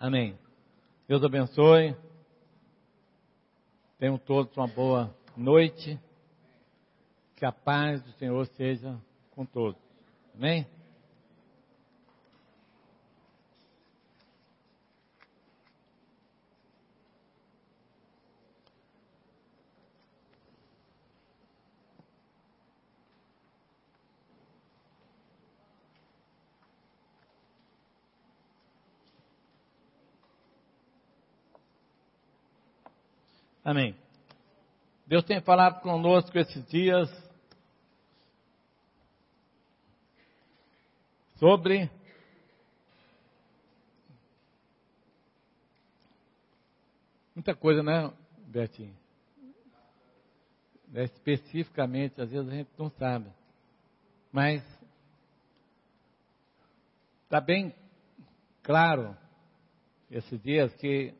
Amém. Deus abençoe. Tenham todos uma boa noite. Que a paz do Senhor seja com todos. Amém? Amém. Deus tem falado conosco esses dias sobre muita coisa, né, Betinho? Especificamente, às vezes a gente não sabe. Mas está bem claro esses dias que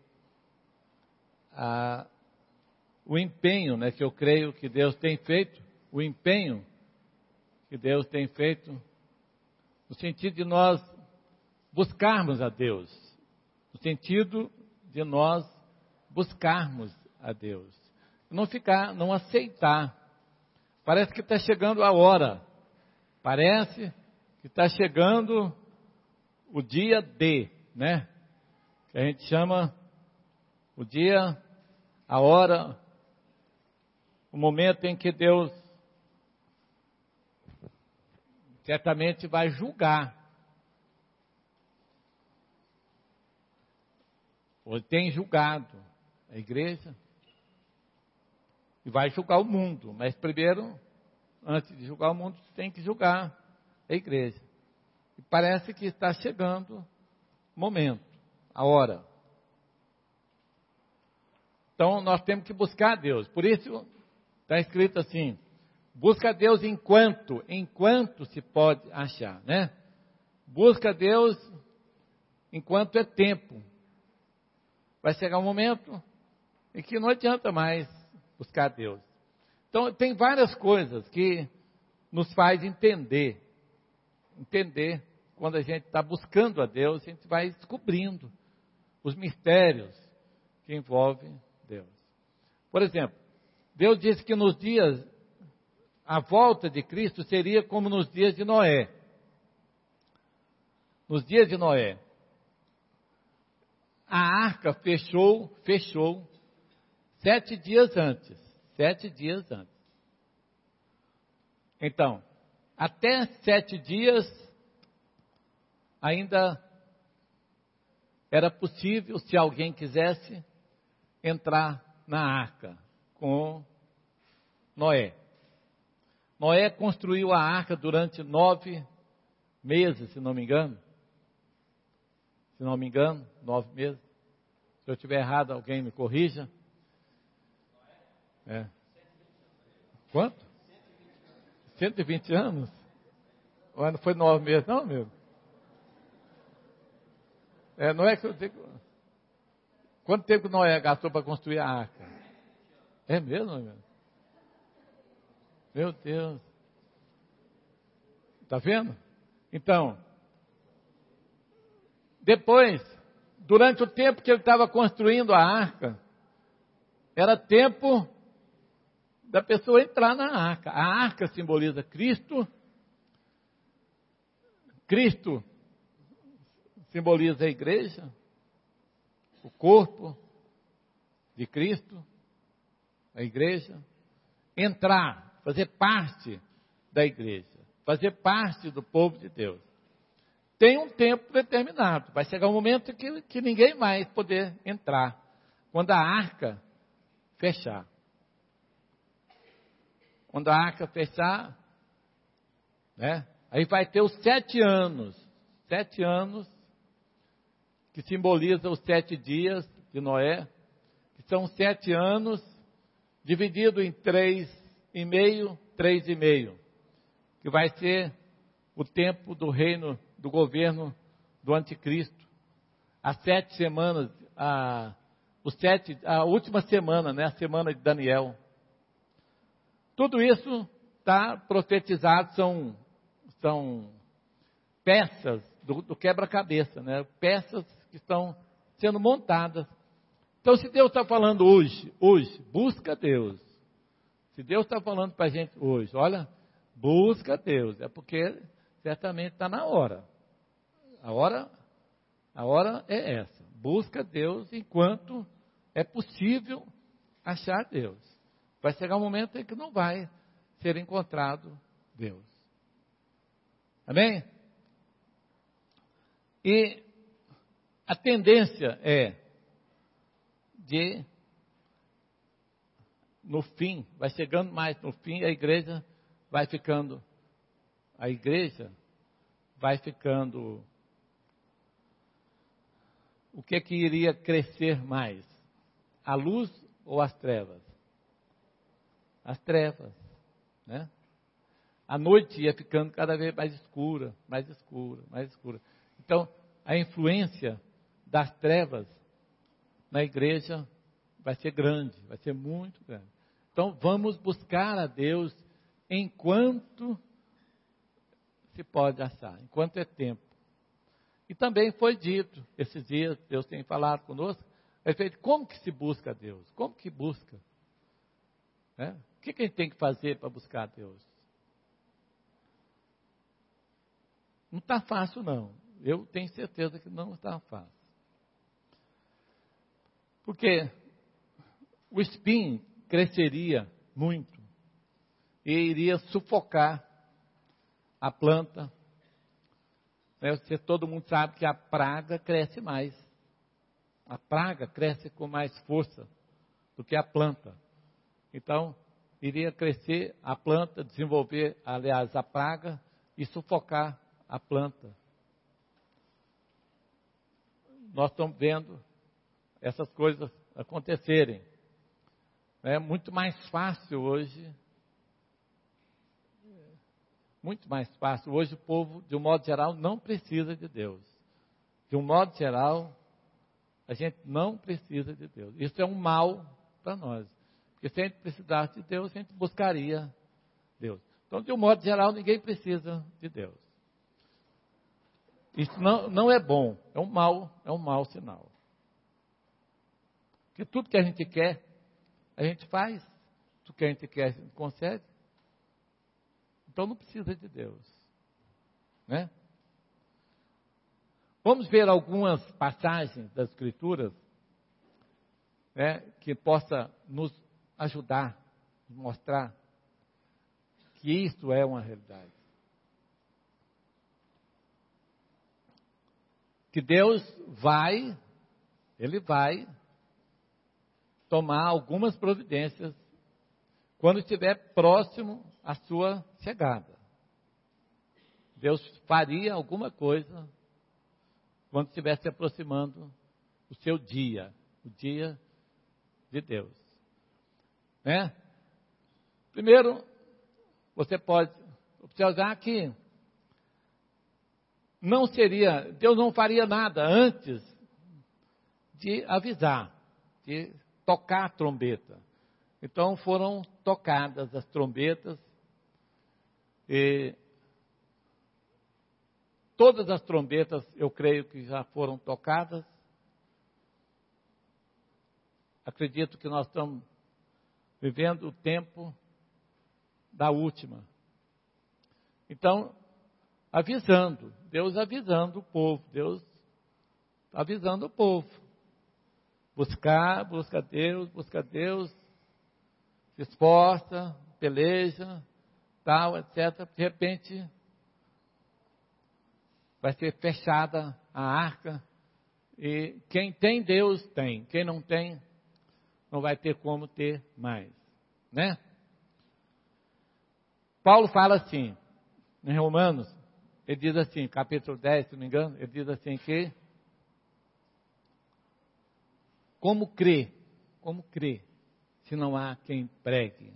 o empenho, né, que eu creio que Deus tem feito, o empenho que Deus tem feito, no sentido de nós buscarmos a Deus, no sentido de nós buscarmos a Deus, não aceitar. Parece que está chegando a hora, parece que está chegando o dia D, né? Que a gente chama o dia, a hora, o momento em que Deus certamente vai julgar. Ou tem julgado a igreja e vai julgar o mundo. Mas primeiro, antes de julgar o mundo, tem que julgar a igreja. E parece que está chegando o momento, a hora. Então nós temos que buscar a Deus. Por isso está escrito assim: busca a Deus enquanto se pode achar, né? Busca a Deus enquanto é tempo. Vai chegar um momento em que não adianta mais buscar a Deus. Então tem várias coisas que nos faz entender quando a gente está buscando a Deus, a gente vai descobrindo os mistérios que envolvem Deus. Por exemplo, Deus disse que nos dias, a volta de Cristo seria como nos dias de Noé. Nos dias de Noé, a arca fechou 7 dias antes. 7 dias antes. Então, até 7 dias, ainda era possível, se alguém quisesse, entrar na arca com Noé. Noé construiu a arca durante 9 meses, se não me engano. 9 meses. Se eu estiver errado, alguém me corrija. Quanto? 120 anos? Ou não foi 9 meses, não, meu? Não é que eu digo. Quanto tempo Noé gastou para construir a arca? É mesmo, meu? Meu Deus. Está vendo? Então, depois, durante o tempo que ele estava construindo a arca, era tempo da pessoa entrar na arca. A arca simboliza Cristo. Cristo simboliza a igreja, o corpo de Cristo, a igreja. Entrar, fazer parte da igreja, fazer parte do povo de Deus. Tem um tempo determinado. Vai chegar um momento que ninguém mais poder entrar. Quando a arca fechar. Quando a arca fechar, né? Aí vai ter os 7 anos. 7 anos, que simboliza os 7 dias de Noé. Que são 7 anos, dividido em 3,5. Que vai ser o tempo do reino, do governo do anticristo. As 7 semanas, a última semana, né? A semana de Daniel. Tudo isso está profetizado, são peças do quebra-cabeça, né? Peças que estão sendo montadas. Então, se Deus está falando hoje, busca Deus. Se Deus está falando para a gente hoje, olha, busca Deus, é porque certamente está na hora. A hora é essa. Busca Deus enquanto é possível achar Deus. Vai chegar um momento em que não vai ser encontrado Deus. Amém? E a tendência é de, no fim, vai chegando mais no fim, a igreja vai ficando, o que iria crescer mais? A luz ou as trevas? As trevas, né? A noite ia ficando cada vez mais escura, mais escura, mais escura. Então, a influência das trevas na igreja vai ser grande, vai ser muito grande. Então, vamos buscar a Deus enquanto se pode achar, enquanto é tempo. E também foi dito, esses dias, Deus tem falado conosco, como que se busca a Deus? Como que busca? Né? O que a gente tem que fazer para buscar a Deus? Não está fácil, não. Eu tenho certeza que não está fácil. Porque o espinho cresceria muito e iria sufocar a planta. Todo mundo sabe que a praga cresce mais. A praga cresce com mais força do que a planta. Então, iria crescer a planta, desenvolver, aliás, a praga e sufocar a planta. Nós estamos vendo essas coisas acontecerem. É muito mais fácil hoje. Muito mais fácil. Hoje o povo, de um modo geral, não precisa de Deus. De um modo geral, a gente não precisa de Deus. Isso é um mal para nós. Porque se a gente precisasse de Deus, a gente buscaria Deus. Então, de um modo geral, ninguém precisa de Deus. Isso não é bom, é um mau sinal. Porque tudo que a gente quer, a gente faz. Tudo que a gente quer, a gente concede. Então não precisa de Deus. Né? Vamos ver algumas passagens das Escrituras, né, que possa nos ajudar, mostrar que isto é uma realidade. Que Deus Ele vai tomar algumas providências quando estiver próximo à sua chegada. Deus faria alguma coisa quando estiver se aproximando o seu dia, o dia de Deus. Né? Primeiro, você pode observar que Deus não faria nada antes de avisar, de tocar a trombeta. Então foram tocadas as trombetas, e todas as trombetas eu creio que já foram tocadas. Acredito que nós estamos vivendo o tempo da última. Então, Deus avisando o povo, busca Deus, se esforça, peleja, tal, etc. De repente, vai ser fechada a arca, e quem tem Deus tem, quem não tem, não vai ter como ter mais, né? Paulo fala assim, em Romanos, ele diz assim, capítulo 10, se não me engano, ele diz assim que, como crer, se não há quem pregue?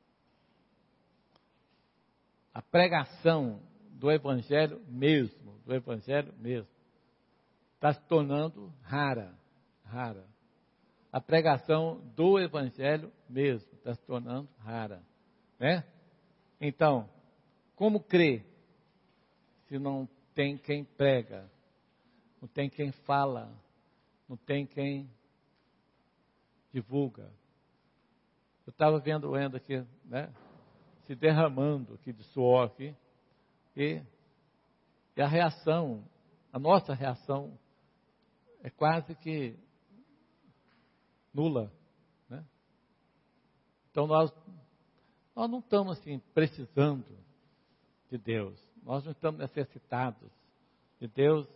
A pregação do Evangelho mesmo, está se tornando rara. A pregação do Evangelho mesmo está se tornando rara, né? Então, como crer se não tem quem prega, não tem quem fala, não tem quem divulga. Eu estava vendo o Endo aqui, né? Se derramando aqui de suor aqui. E a reação, a nossa reação é quase que nula, né? Então nós não estamos assim precisando de Deus. Nós não estamos necessitados de Deus.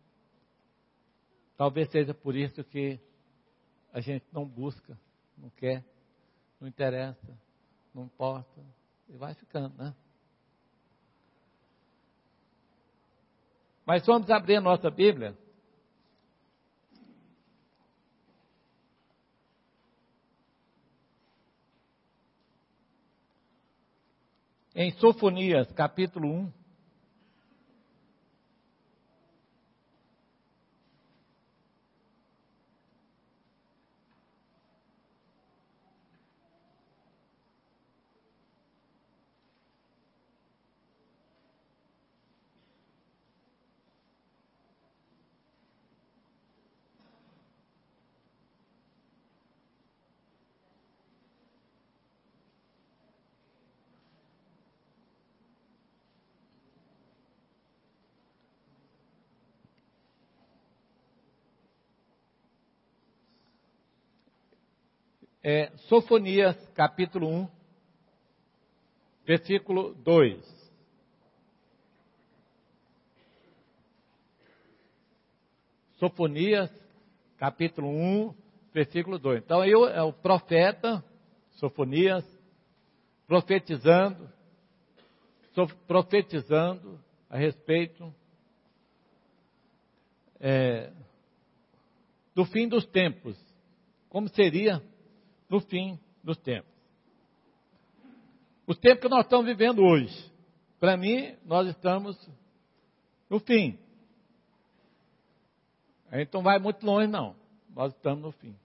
Talvez seja por isso que a gente não busca, não quer, não interessa, não importa, e vai ficando, né? Mas vamos abrir a nossa Bíblia. Em Sofonias, capítulo 1. Sofonias, capítulo 1, versículo 2. Sofonias, capítulo 1, versículo 2. Então, é o profeta, Sofonias, profetizando a respeito do fim dos tempos. Como seria no fim dos tempos. Os tempos que nós estamos vivendo hoje. Para mim, nós estamos no fim. A gente não vai muito longe, não. Nós estamos no fim.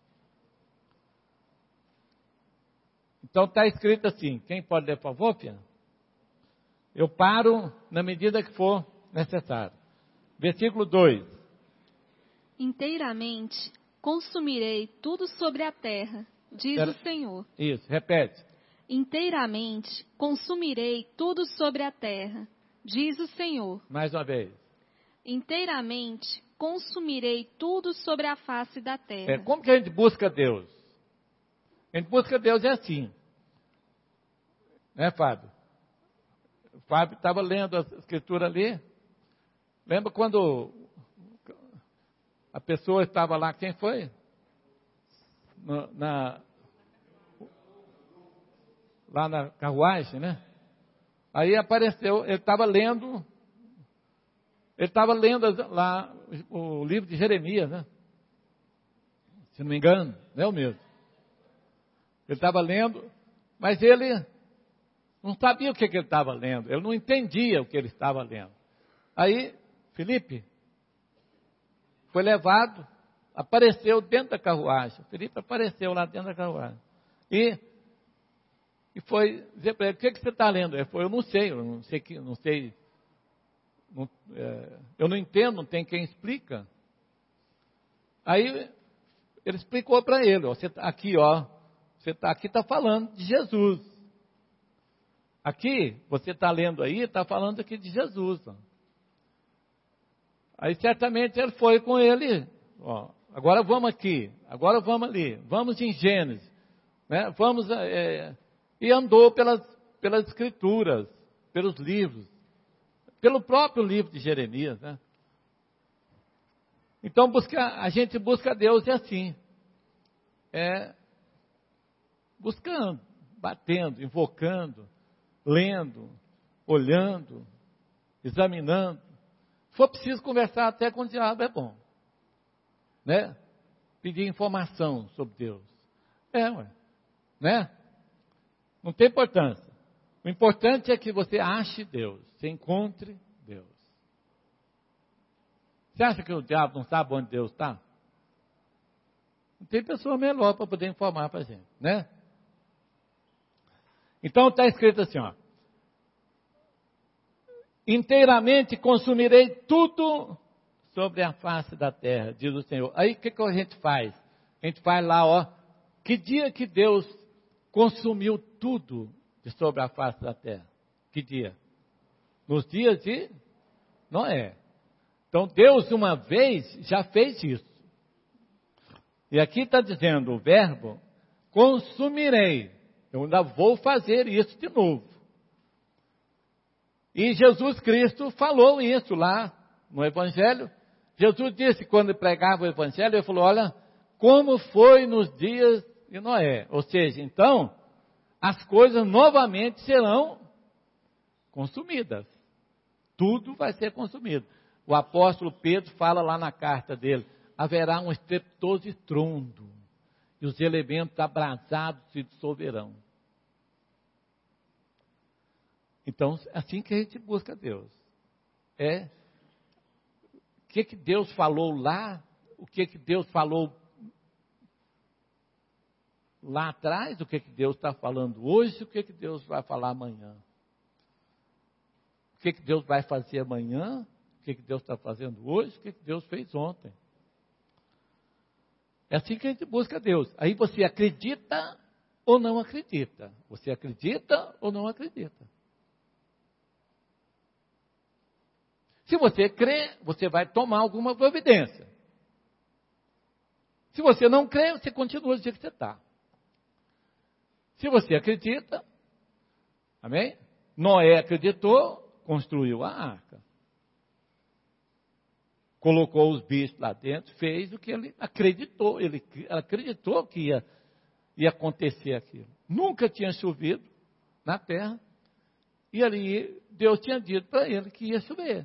Então está escrito assim. Quem pode ler, por favor, Pia? Eu paro na medida que for necessário. Versículo 2. Inteiramente consumirei tudo sobre a terra, diz o Senhor. Isso, repete. Inteiramente consumirei tudo sobre a terra, diz o Senhor. Mais uma vez. Inteiramente consumirei tudo sobre a face da terra. Como que a gente busca Deus? A gente busca Deus é assim. Né, Fábio? O Fábio estava lendo a escritura ali. Lembra quando a pessoa estava lá, quem foi? Lá na carruagem, né? Aí apareceu, ele estava lendo lá o livro de Jeremias, né? Se não me engano, não é o mesmo. Ele estava lendo, mas ele não sabia o que ele estava lendo, ele não entendia o que ele estava lendo. Aí, Felipe foi levado, apareceu dentro da carruagem. Felipe apareceu lá dentro da carruagem. E foi dizer para ele, o que você está lendo? Ele falou, eu não sei, eu não entendo, não tem quem explica. Aí ele explicou para ele, ó, aqui está falando de Jesus. Aqui, você está lendo aí, está falando aqui de Jesus. Ó. Aí certamente ele foi com ele, ó, agora vamos aqui, agora vamos ali, vamos em Gênesis, né? E andou pelas escrituras, pelos livros, pelo próprio livro de Jeremias, né? Então a gente busca Deus assim, buscando, batendo, invocando, lendo, olhando, examinando. Se for preciso conversar até com o diabo, é bom. Né? Pedir informação sobre Deus. Né? Não tem importância. O importante é que você ache Deus, você encontre Deus. Você acha que o diabo não sabe onde Deus está? Não tem pessoa melhor para poder informar para a gente, né? Então está escrito assim, ó. Inteiramente consumirei tudo sobre a face da terra, diz o Senhor. Aí o que a gente faz? A gente vai lá, ó, que dia que Deus consumiu tudo de sobre a face da terra? Que dia? Nos dias de Noé. Então Deus uma vez já fez isso. E aqui está dizendo o verbo, consumirei. Eu ainda vou fazer isso de novo. E Jesus Cristo falou isso lá no Evangelho. Jesus disse, quando pregava o Evangelho, ele falou, olha, como foi nos dias de Noé. Ou seja, então, as coisas novamente serão consumidas. Tudo vai ser consumido. O apóstolo Pedro fala lá na carta dele, haverá um estrepitoso estrondo, e os elementos abrasados se dissolverão. Então, assim que a gente busca Deus. O que Deus falou lá, o que Deus falou lá atrás, o que Deus está falando hoje, o que Deus vai falar amanhã. O que Deus vai fazer amanhã, o que Deus está fazendo hoje, o que Deus fez ontem. É assim que a gente busca Deus. Aí você acredita ou não acredita. Você acredita ou não acredita. Se você crê, você vai tomar alguma providência. Se você não crê, você continua do jeito que você está. Se você acredita, amém? Noé acreditou, construiu a arca. Colocou os bichos lá dentro, fez o que ele acreditou. Ele acreditou que ia acontecer aquilo. Nunca tinha chovido na terra. E ali Deus tinha dito para ele que ia chover.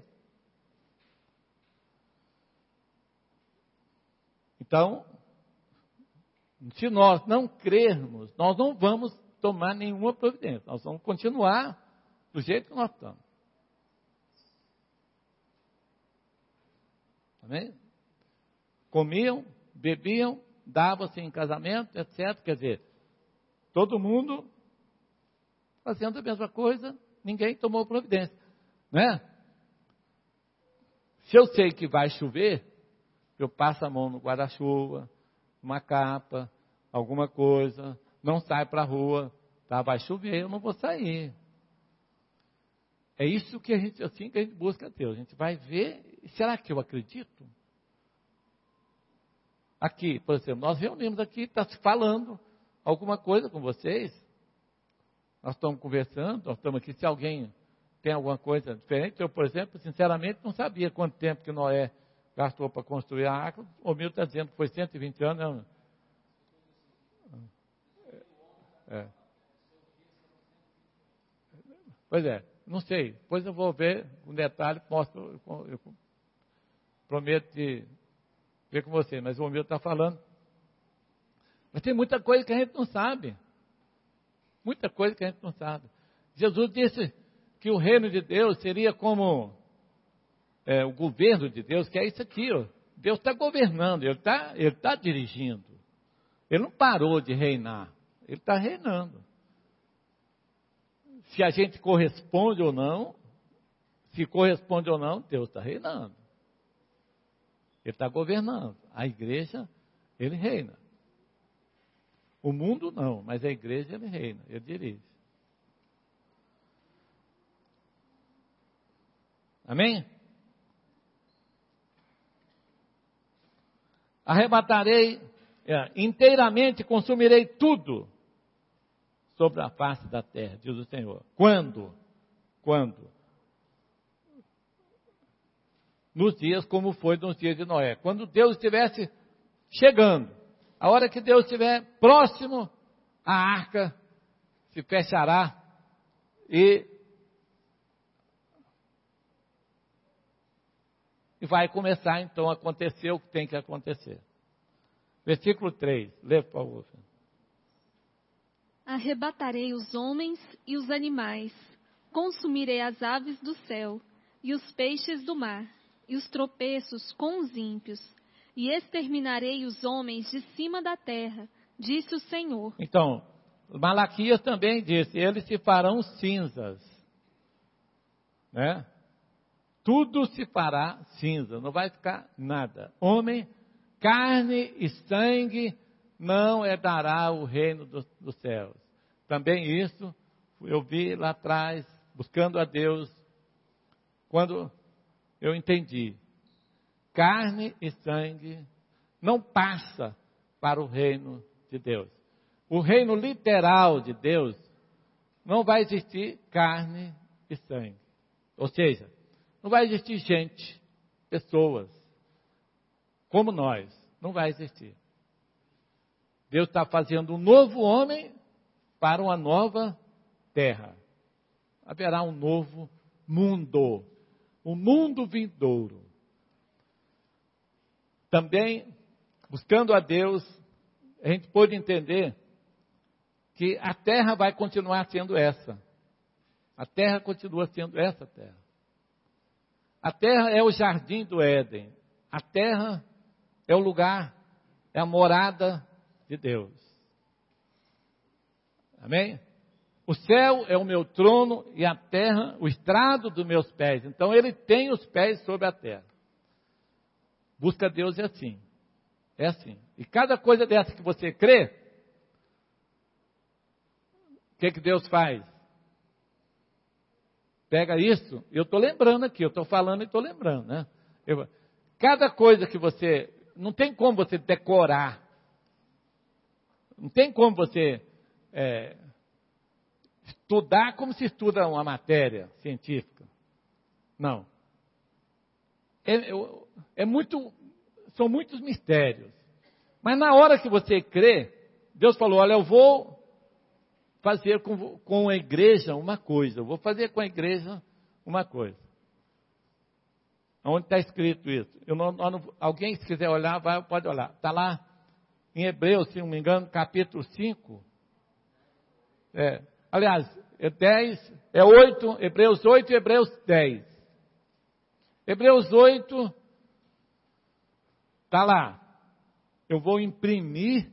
Então, se nós não crermos, nós não vamos tomar nenhuma providência. Nós vamos continuar do jeito que nós estamos. Amém? Comiam, bebiam, davam-se em casamento, etc. Quer dizer, todo mundo fazendo a mesma coisa, ninguém tomou providência. Né? Se eu sei que vai chover, eu passo a mão no guarda-chuva, uma capa, alguma coisa, não saio para a rua, tá? Vai chover, eu não vou sair. É isso que assim que a gente busca Deus. A gente vai ver, será que eu acredito? Aqui, por exemplo, nós reunimos aqui, está se falando alguma coisa com vocês. Nós estamos conversando, nós estamos aqui, se alguém tem alguma coisa diferente. Eu, por exemplo, sinceramente, não sabia quanto tempo que Noé gastou para construir a arca. O Milton está dizendo que foi 120 anos. Né? Pois é, não sei. Depois eu vou ver com detalhe, mostro, eu prometo ver com você. Mas o Milton está falando. Mas tem muita coisa que a gente não sabe. Muita coisa que a gente não sabe. Jesus disse que o reino de Deus seria como o governo de Deus, que é isso aqui, ó. Deus está governando, Ele está dirigindo. Ele não parou de reinar, Ele está reinando. Se a gente corresponde ou não, se corresponde ou não, Deus está reinando. Ele está governando. A igreja, Ele reina. O mundo não, mas a igreja Ele reina, Ele dirige. Amém? Arrebatarei, inteiramente consumirei tudo sobre a face da terra, diz o Senhor. Quando? Quando? Nos dias como foi nos dias de Noé. Quando Deus estivesse chegando, a hora que Deus estiver próximo, a arca se fechará e vai começar então a acontecer o que tem que acontecer. Versículo 3, lê por favor. Arrebatarei os homens e os animais, consumirei as aves do céu, e os peixes do mar, e os tropeços com os ímpios, e exterminarei os homens de cima da terra, disse o Senhor. Então, Malaquias também disse, eles se farão cinzas, né? tudo se fará cinza, não vai ficar nada. Homem, carne e sangue não herdará o reino dos céus. Também isso eu vi lá atrás, buscando a Deus, quando eu entendi. Carne e sangue não passa para o reino de Deus. O reino literal de Deus não vai existir carne e sangue. Ou seja, não vai existir gente, pessoas, como nós. Não vai existir. Deus está fazendo um novo homem para uma nova terra. Haverá um novo mundo. Um mundo vindouro. Também, buscando a Deus, a gente pôde entender que a terra vai continuar sendo essa. A terra continua sendo essa terra. A terra é o jardim do Éden. A terra é o lugar, é a morada de Deus. Amém? O céu é o meu trono e a terra o estrado dos meus pés. Então ele tem os pés sobre a terra. Busca Deus é assim. É assim. E cada coisa dessa que você crê, o que Deus faz? Pega isso, eu estou lembrando aqui, eu estou falando e estou lembrando, né? Cada coisa que você, não tem como você decorar, não tem como você estudar como se estuda uma matéria científica. Não. São muitos mistérios. Mas na hora que você crê, Deus falou, olha, eu vou fazer com a igreja uma coisa. Eu vou fazer com a igreja uma coisa. Onde está escrito isso? Alguém, se quiser olhar, pode olhar. Está lá em Hebreus, se não me engano, capítulo 5. Aliás, é 10, é 8, Hebreus 8 e Hebreus 10. Hebreus 8, está lá. Eu vou imprimir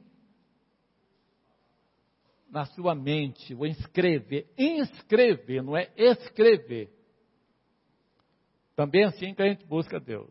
na sua mente, vou inscrever, não é escrever. Também é assim que a gente busca Deus.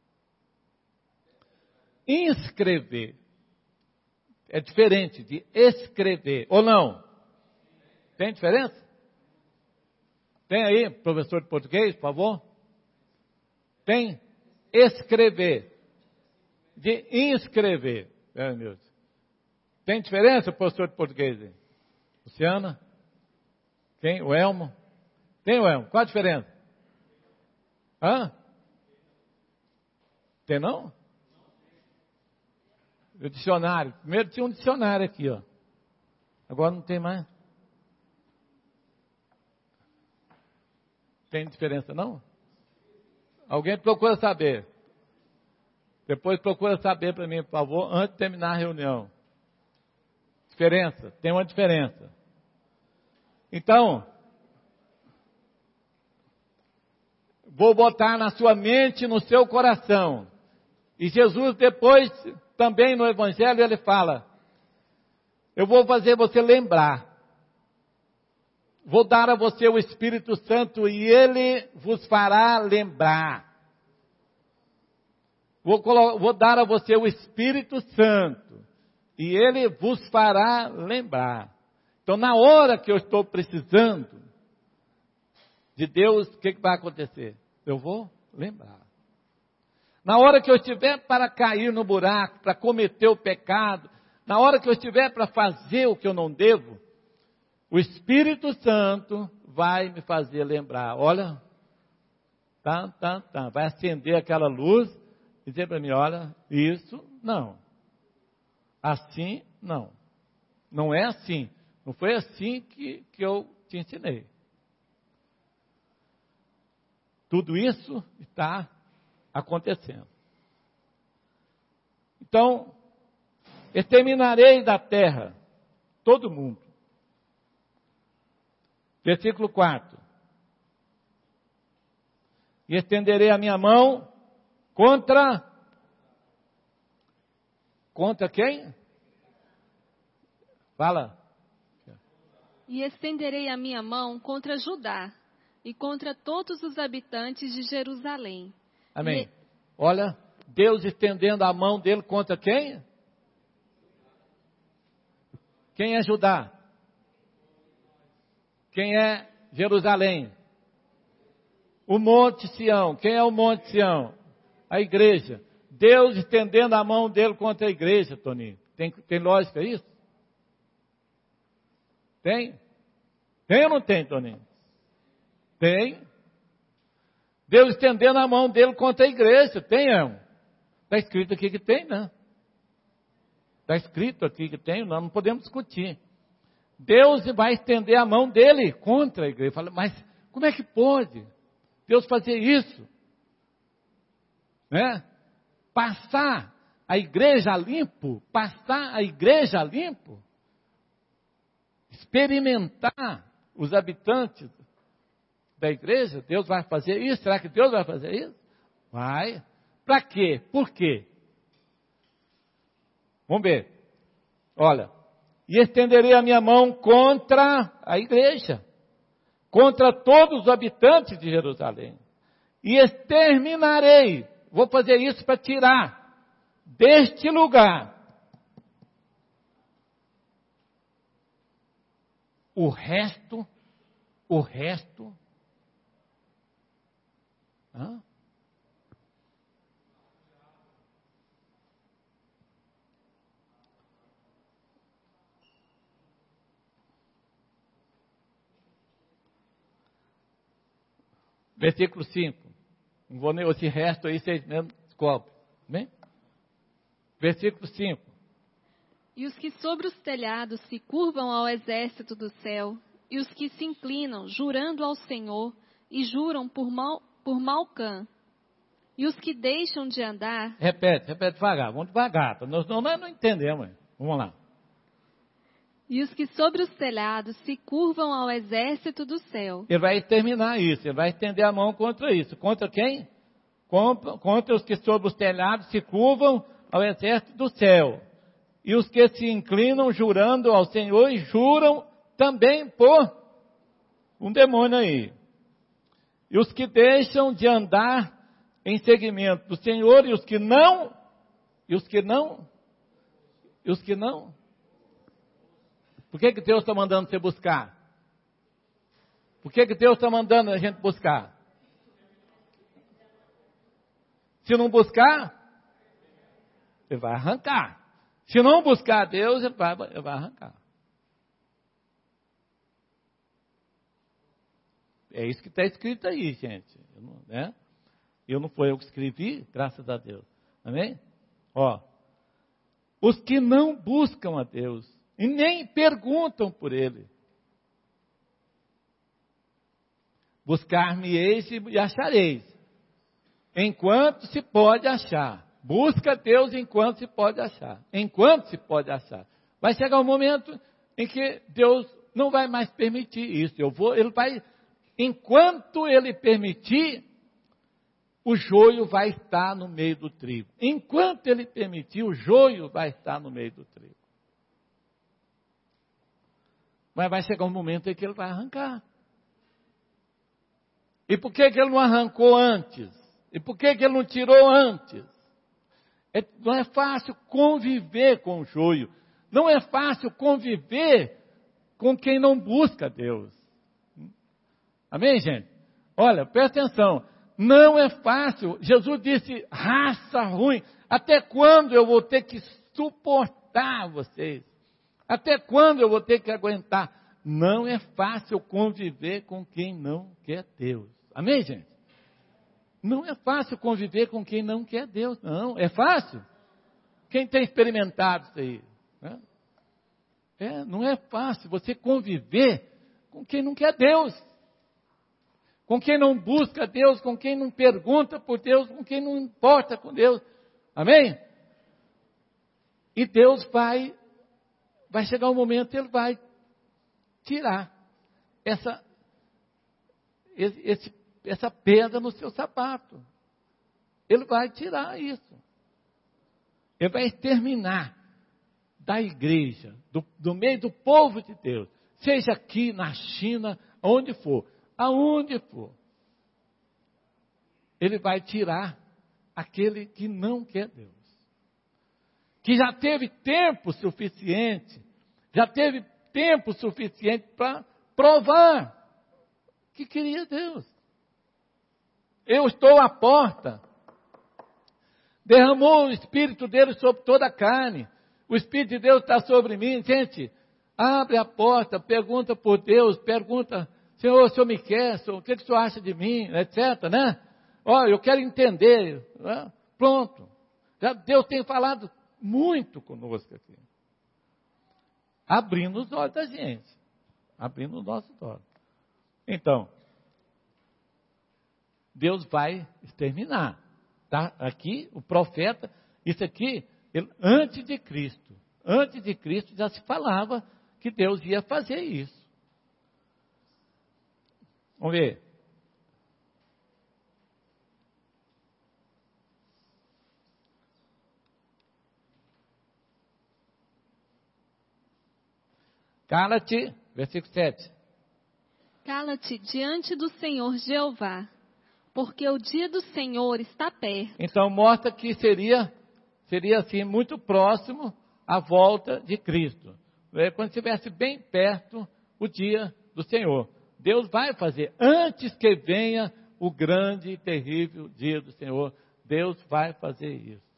Inscrever é diferente de escrever, ou não? Tem diferença? Tem aí, professor de português, por favor? Tem escrever, de inscrever. Tem diferença, professor de português aí? Luciana? Quem? O Elmo? Tem o Elmo? Qual a diferença? Hã? Tem não? O dicionário. Primeiro tinha um dicionário aqui, ó. Agora não tem mais. Tem diferença não? Alguém procura saber. Depois procura saber para mim, por favor, antes de terminar a reunião. Diferença, tem uma diferença. Então, vou botar na sua mente, no seu coração. E Jesus depois, também no Evangelho, ele fala, eu vou fazer você lembrar. Vou dar a você o Espírito Santo e ele vos fará lembrar. Vou dar a você o Espírito Santo e ele vos fará lembrar. Então, na hora que eu estou precisando de Deus, o que vai acontecer? Eu vou lembrar. Na hora que eu estiver para cair no buraco, para cometer o pecado, na hora que eu estiver para fazer o que eu não devo, o Espírito Santo vai me fazer lembrar. Olha, vai acender aquela luz e dizer para mim, olha, isso não. Assim não. Não é assim. Não foi assim que eu te ensinei. Tudo isso está acontecendo. Então, exterminarei da terra todo mundo. Versículo 4. E estenderei a minha mão contra quem? Fala. E estenderei a minha mão contra Judá, e contra todos os habitantes de Jerusalém. Amém. Olha, Deus estendendo a mão dele contra quem? Quem é Judá? Quem é Jerusalém? O Monte Sião. Quem é o Monte Sião? A igreja. Deus estendendo a mão dele contra a igreja, Toninho. Tem lógica isso? Tem? Tem ou não tem, Toninho? Tem. Deus estendendo a mão dele contra a igreja. Tem, não? Está escrito aqui que tem, né? Está escrito aqui que tem, nós não podemos discutir. Deus vai estender a mão dele contra a igreja. Fala, mas como é que pode Deus fazer isso? Né? Passar a igreja a limpo, experimentar os habitantes da igreja, Deus vai fazer isso? Será que Deus vai fazer isso? Vai. Para quê? Por quê? Vamos ver. Olha, e estenderei a minha mão contra a igreja, contra todos os habitantes de Jerusalém, e exterminarei, vou fazer isso para tirar deste lugar o resto, versículo 5, não vou nem esse resto aí, vocês mesmos descobrem, amém? Versículo 5. E os que sobre os telhados se curvam ao exército do céu, e os que se inclinam, jurando ao Senhor, e juram por Malcã, e os que deixam de andar... Repete devagar, vamos devagar, nós não entendemos, vamos lá. E os que sobre os telhados se curvam ao exército do céu. Ele vai terminar isso, ele vai estender a mão contra isso. Contra quem? Contra os que sobre os telhados se curvam ao exército do céu. E os que se inclinam jurando ao Senhor e juram também por um demônio aí. E os que deixam de andar em seguimento do Senhor e os que não. Por que Deus está mandando você buscar? Por que Deus está mandando a gente buscar? Se não buscar, ele vai arrancar. Se não buscar Deus, ele vai arrancar. É isso que está escrito aí, gente. Não foi eu que escrevi, graças a Deus. Amém? Ó, os que não buscam a Deus e nem perguntam por Ele. Buscar-me-eis e achareis, enquanto se pode achar. Busca Deus enquanto se pode achar. Enquanto se pode achar. Vai chegar um momento em que Deus não vai mais permitir isso. Enquanto Ele permitir, o joio vai estar no meio do trigo. Enquanto Ele permitir, o joio vai estar no meio do trigo. Mas vai chegar um momento em que Ele vai arrancar. E por que Ele não arrancou antes? E por que Ele não tirou antes? Não é fácil conviver com o joio. Não é fácil conviver com quem não busca Deus. Amém, gente? Olha, presta atenção. Não é fácil. Jesus disse, raça ruim. Até quando eu vou ter que suportar vocês? Até quando eu vou ter que aguentar? Não é fácil conviver com quem não quer Deus. Amém, gente? Não é fácil conviver com quem não quer Deus, não. É fácil? Quem tem experimentado isso aí? Não é fácil você conviver com quem não quer Deus. Com quem não busca Deus, com quem não pergunta por Deus, com quem não importa com Deus. Amém? E Deus vai chegar um momento, Ele vai tirar essa pedra no seu sapato. Ele vai tirar isso. Ele vai exterminar da igreja, do meio do povo de Deus, seja aqui na China, onde for, aonde for, Ele vai tirar aquele que não quer Deus. Que já teve tempo suficiente para provar que queria Deus. Eu estou à porta. Derramou o Espírito dele sobre toda a carne. O Espírito de Deus está sobre mim. Gente, abre a porta, pergunta por Deus, pergunta, Senhor, o Senhor me quer? O que o Senhor acha de mim? Etc, né? Eu quero entender. Né? Pronto. Já Deus tem falado muito conosco aqui. Abrindo os olhos da gente. Abrindo os nossos olhos. Então, Deus vai exterminar. Tá? Aqui, o profeta, isso aqui, antes de Cristo já se falava que Deus ia fazer isso. Vamos ver. Cala-te, versículo 7. Cala-te diante do Senhor Jeová, porque o dia do Senhor está perto. Então mostra que seria assim muito próximo à volta de Cristo. Quando estivesse bem perto o dia do Senhor. Deus vai fazer, antes que venha o grande e terrível dia do Senhor, Deus vai fazer isso.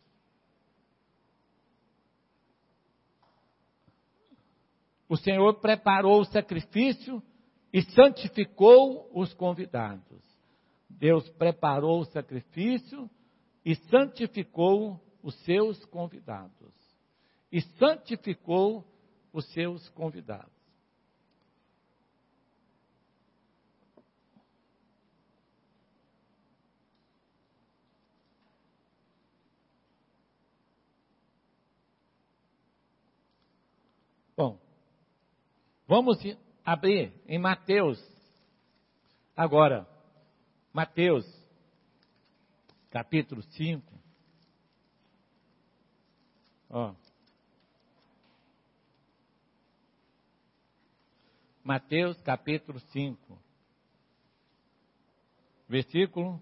O Senhor preparou o sacrifício e santificou os convidados. Deus preparou o sacrifício e santificou os seus convidados. E santificou os seus convidados. Bom, vamos abrir em Mateus. Agora, Mateus, capítulo 5. Mateus, capítulo 5. Versículo.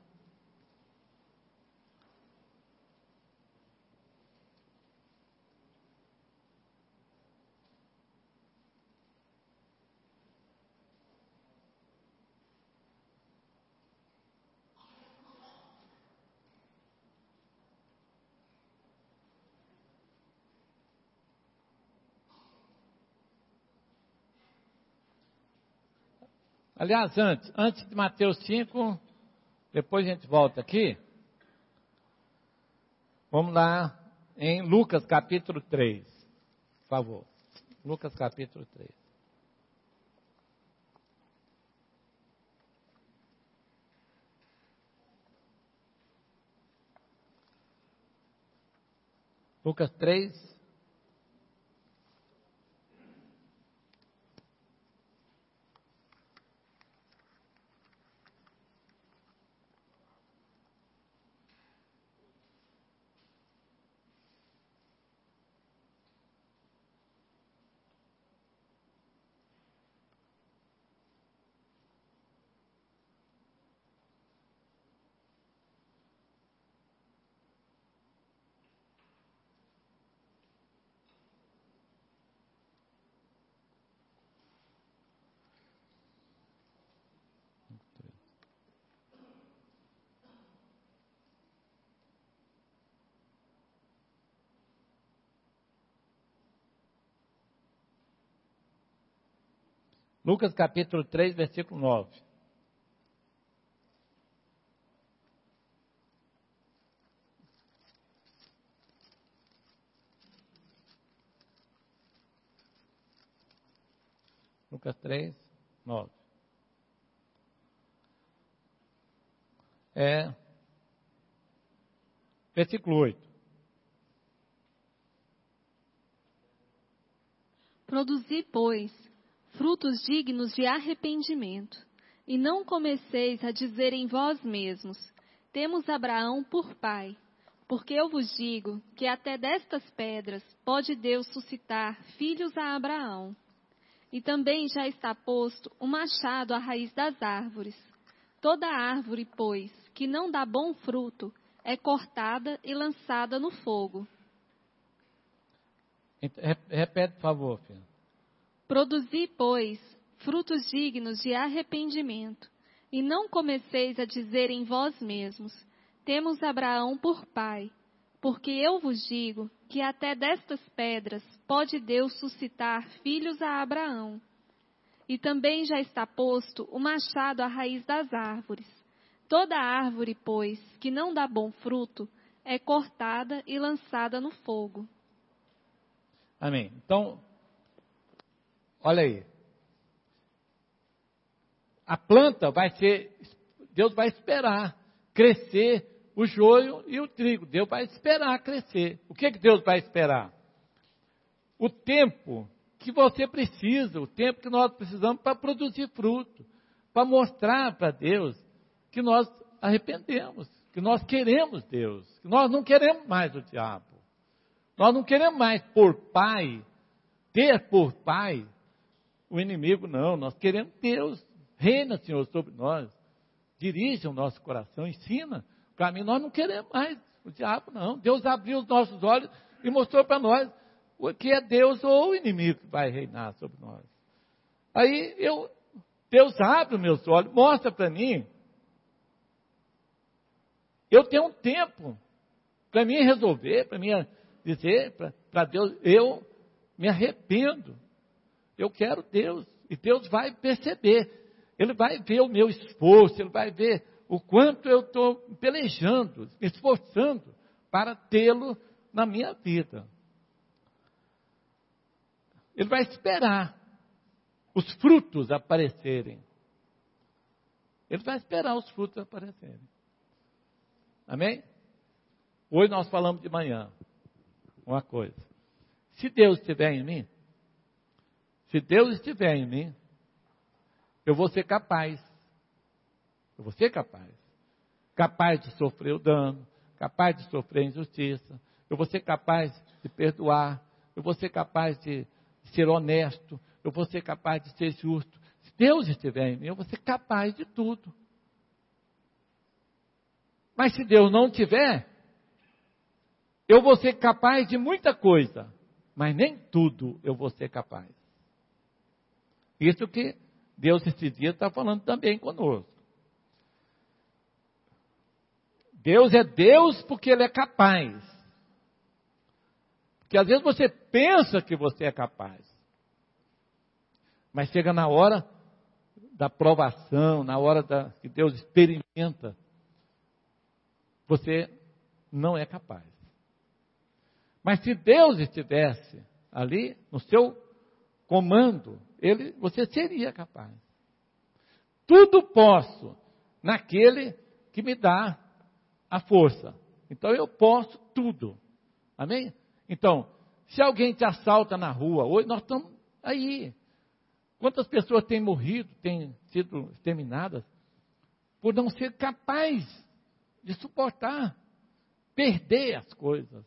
Aliás, antes de Mateus 5, depois a gente volta aqui. Vamos lá em Lucas capítulo 3, por favor. Lucas capítulo 3. Lucas 3. Lucas capítulo 3, versículo 9. Lucas 3, 9. Versículo 8. Produzi, pois, frutos dignos de arrependimento, e não comeceis a dizer em vós mesmos, temos Abraão por pai, porque eu vos digo que até destas pedras pode Deus suscitar filhos a Abraão. E também já está posto o machado à raiz das árvores. Toda árvore, pois, que não dá bom fruto, é cortada e lançada no fogo. Repete, por favor, filho. Produzi, pois, frutos dignos de arrependimento, e não comeceis a dizer em vós mesmos, temos Abraão por pai, porque eu vos digo que até destas pedras pode Deus suscitar filhos a Abraão. E também já está posto o machado à raiz das árvores. Toda árvore, pois, que não dá bom fruto, é cortada e lançada no fogo. Amém. Então, olha aí. A planta Deus vai esperar crescer o joio e o trigo. Deus vai esperar crescer. O que Deus vai esperar? O tempo que você precisa, o tempo que nós precisamos para produzir fruto, para mostrar para Deus que nós arrependemos, que nós queremos Deus, que nós não queremos mais o diabo. Nós não queremos mais ter por pai o inimigo, não. Nós queremos Deus. Reina, Senhor, sobre nós. Dirige o nosso coração, ensina o caminho. Nós não queremos mais o diabo, não. Deus abriu os nossos olhos e mostrou para nós o que é Deus ou o inimigo que vai reinar sobre nós. Aí Deus abre os meus olhos, mostra para mim. Eu tenho um tempo para mim resolver, para mim dizer para Deus, eu me arrependo. Eu quero Deus. E Deus vai perceber. Ele vai ver o meu esforço, Ele vai ver o quanto eu estou pelejando, me esforçando para tê-lo na minha vida. Ele vai esperar os frutos aparecerem. Ele vai esperar os frutos aparecerem. Amém? Hoje nós falamos de manhã uma coisa. Se Deus estiver em mim, eu vou ser capaz. Eu vou ser capaz. Capaz de sofrer o dano, capaz de sofrer a injustiça. Eu vou ser capaz de perdoar. Eu vou ser capaz de ser honesto. Eu vou ser capaz de ser justo. Se Deus estiver em mim, eu vou ser capaz de tudo. Mas se Deus não tiver, eu vou ser capaz de muita coisa, mas nem tudo eu vou ser capaz. Isso que Deus esse dia está falando também conosco. Deus é Deus porque Ele é capaz. Porque às vezes você pensa que você é capaz. Mas chega na hora da provação, na hora que Deus experimenta, você não é capaz. Mas se Deus estivesse ali, no seu comando, você seria capaz. Tudo posso naquele que me dá a força. Então eu posso tudo. Amém? Então, se alguém te assalta na rua, hoje nós estamos aí. Quantas pessoas têm morrido, têm sido exterminadas, por não ser capaz de suportar, perder as coisas.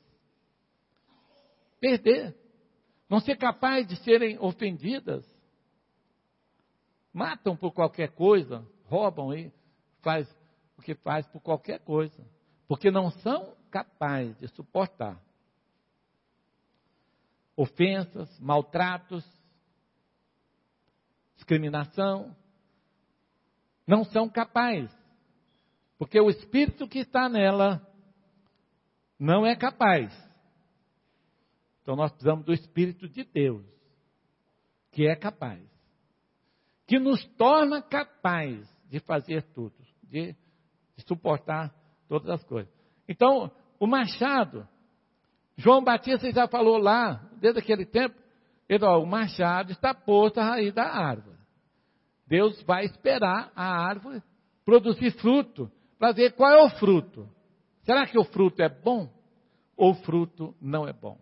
Perder. Não ser capaz de serem ofendidas. Matam por qualquer coisa, roubam aí, faz o que faz por qualquer coisa. Porque não são capazes de suportar ofensas, maltratos, discriminação. Não são capazes. Porque o espírito que está nela não é capaz. Então nós precisamos do Espírito de Deus, que é capaz. Que nos torna capaz de fazer tudo, de suportar todas as coisas. Então, o machado, João Batista já falou lá, desde aquele tempo, o machado está posto à raiz da árvore. Deus vai esperar a árvore produzir fruto, para ver qual é o fruto. Será que o fruto é bom ou o fruto não é bom?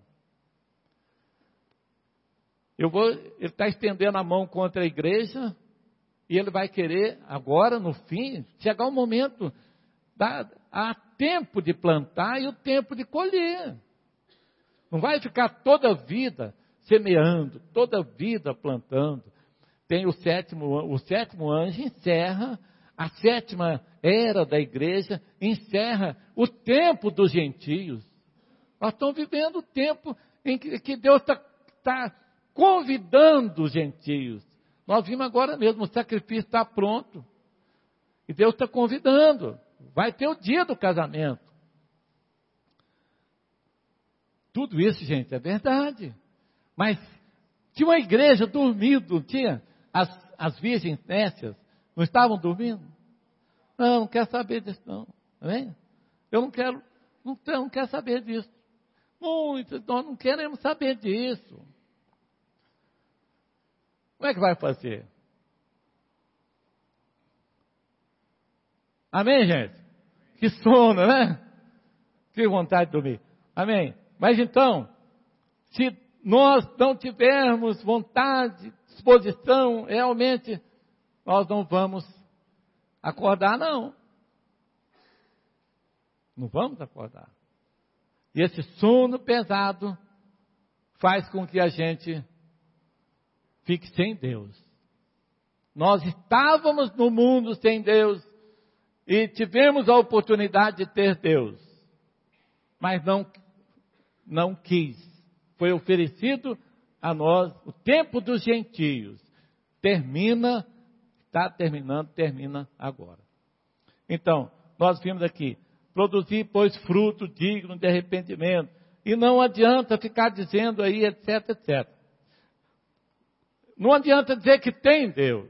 Ele está estendendo a mão contra a igreja e ele vai querer agora, no fim, chegar o momento, há tempo de plantar e o tempo de colher. Não vai ficar toda a vida semeando, toda a vida plantando, tem o sétimo anjo, encerra a sétima era da igreja, encerra o tempo dos gentios. Nós estamos vivendo o tempo em que Deus está convidando os gentios. Nós vimos agora mesmo, o sacrifício está pronto. E Deus está convidando. Vai ter o dia do casamento. Tudo isso, gente, é verdade. Mas tinha uma igreja dormindo, tinha as virgens nécias, não estavam dormindo? Não quero saber disso não. Amém? Eu não quero saber disso. Muitos, nós não queremos saber disso. Como é que vai fazer? Amém, gente? Que sono, né? Que vontade de dormir. Amém? Mas então, se nós não tivermos vontade, disposição, realmente, nós não vamos acordar, não. Não vamos acordar. E esse sono pesado faz com que a gente fique sem Deus. Nós estávamos no mundo sem Deus e tivemos a oportunidade de ter Deus, mas não quis. Foi oferecido a nós o tempo dos gentios. Termina agora. Então, nós vimos aqui, produzir, pois, fruto digno de arrependimento. E não adianta ficar dizendo aí, etc, etc. Não adianta dizer que tem Deus.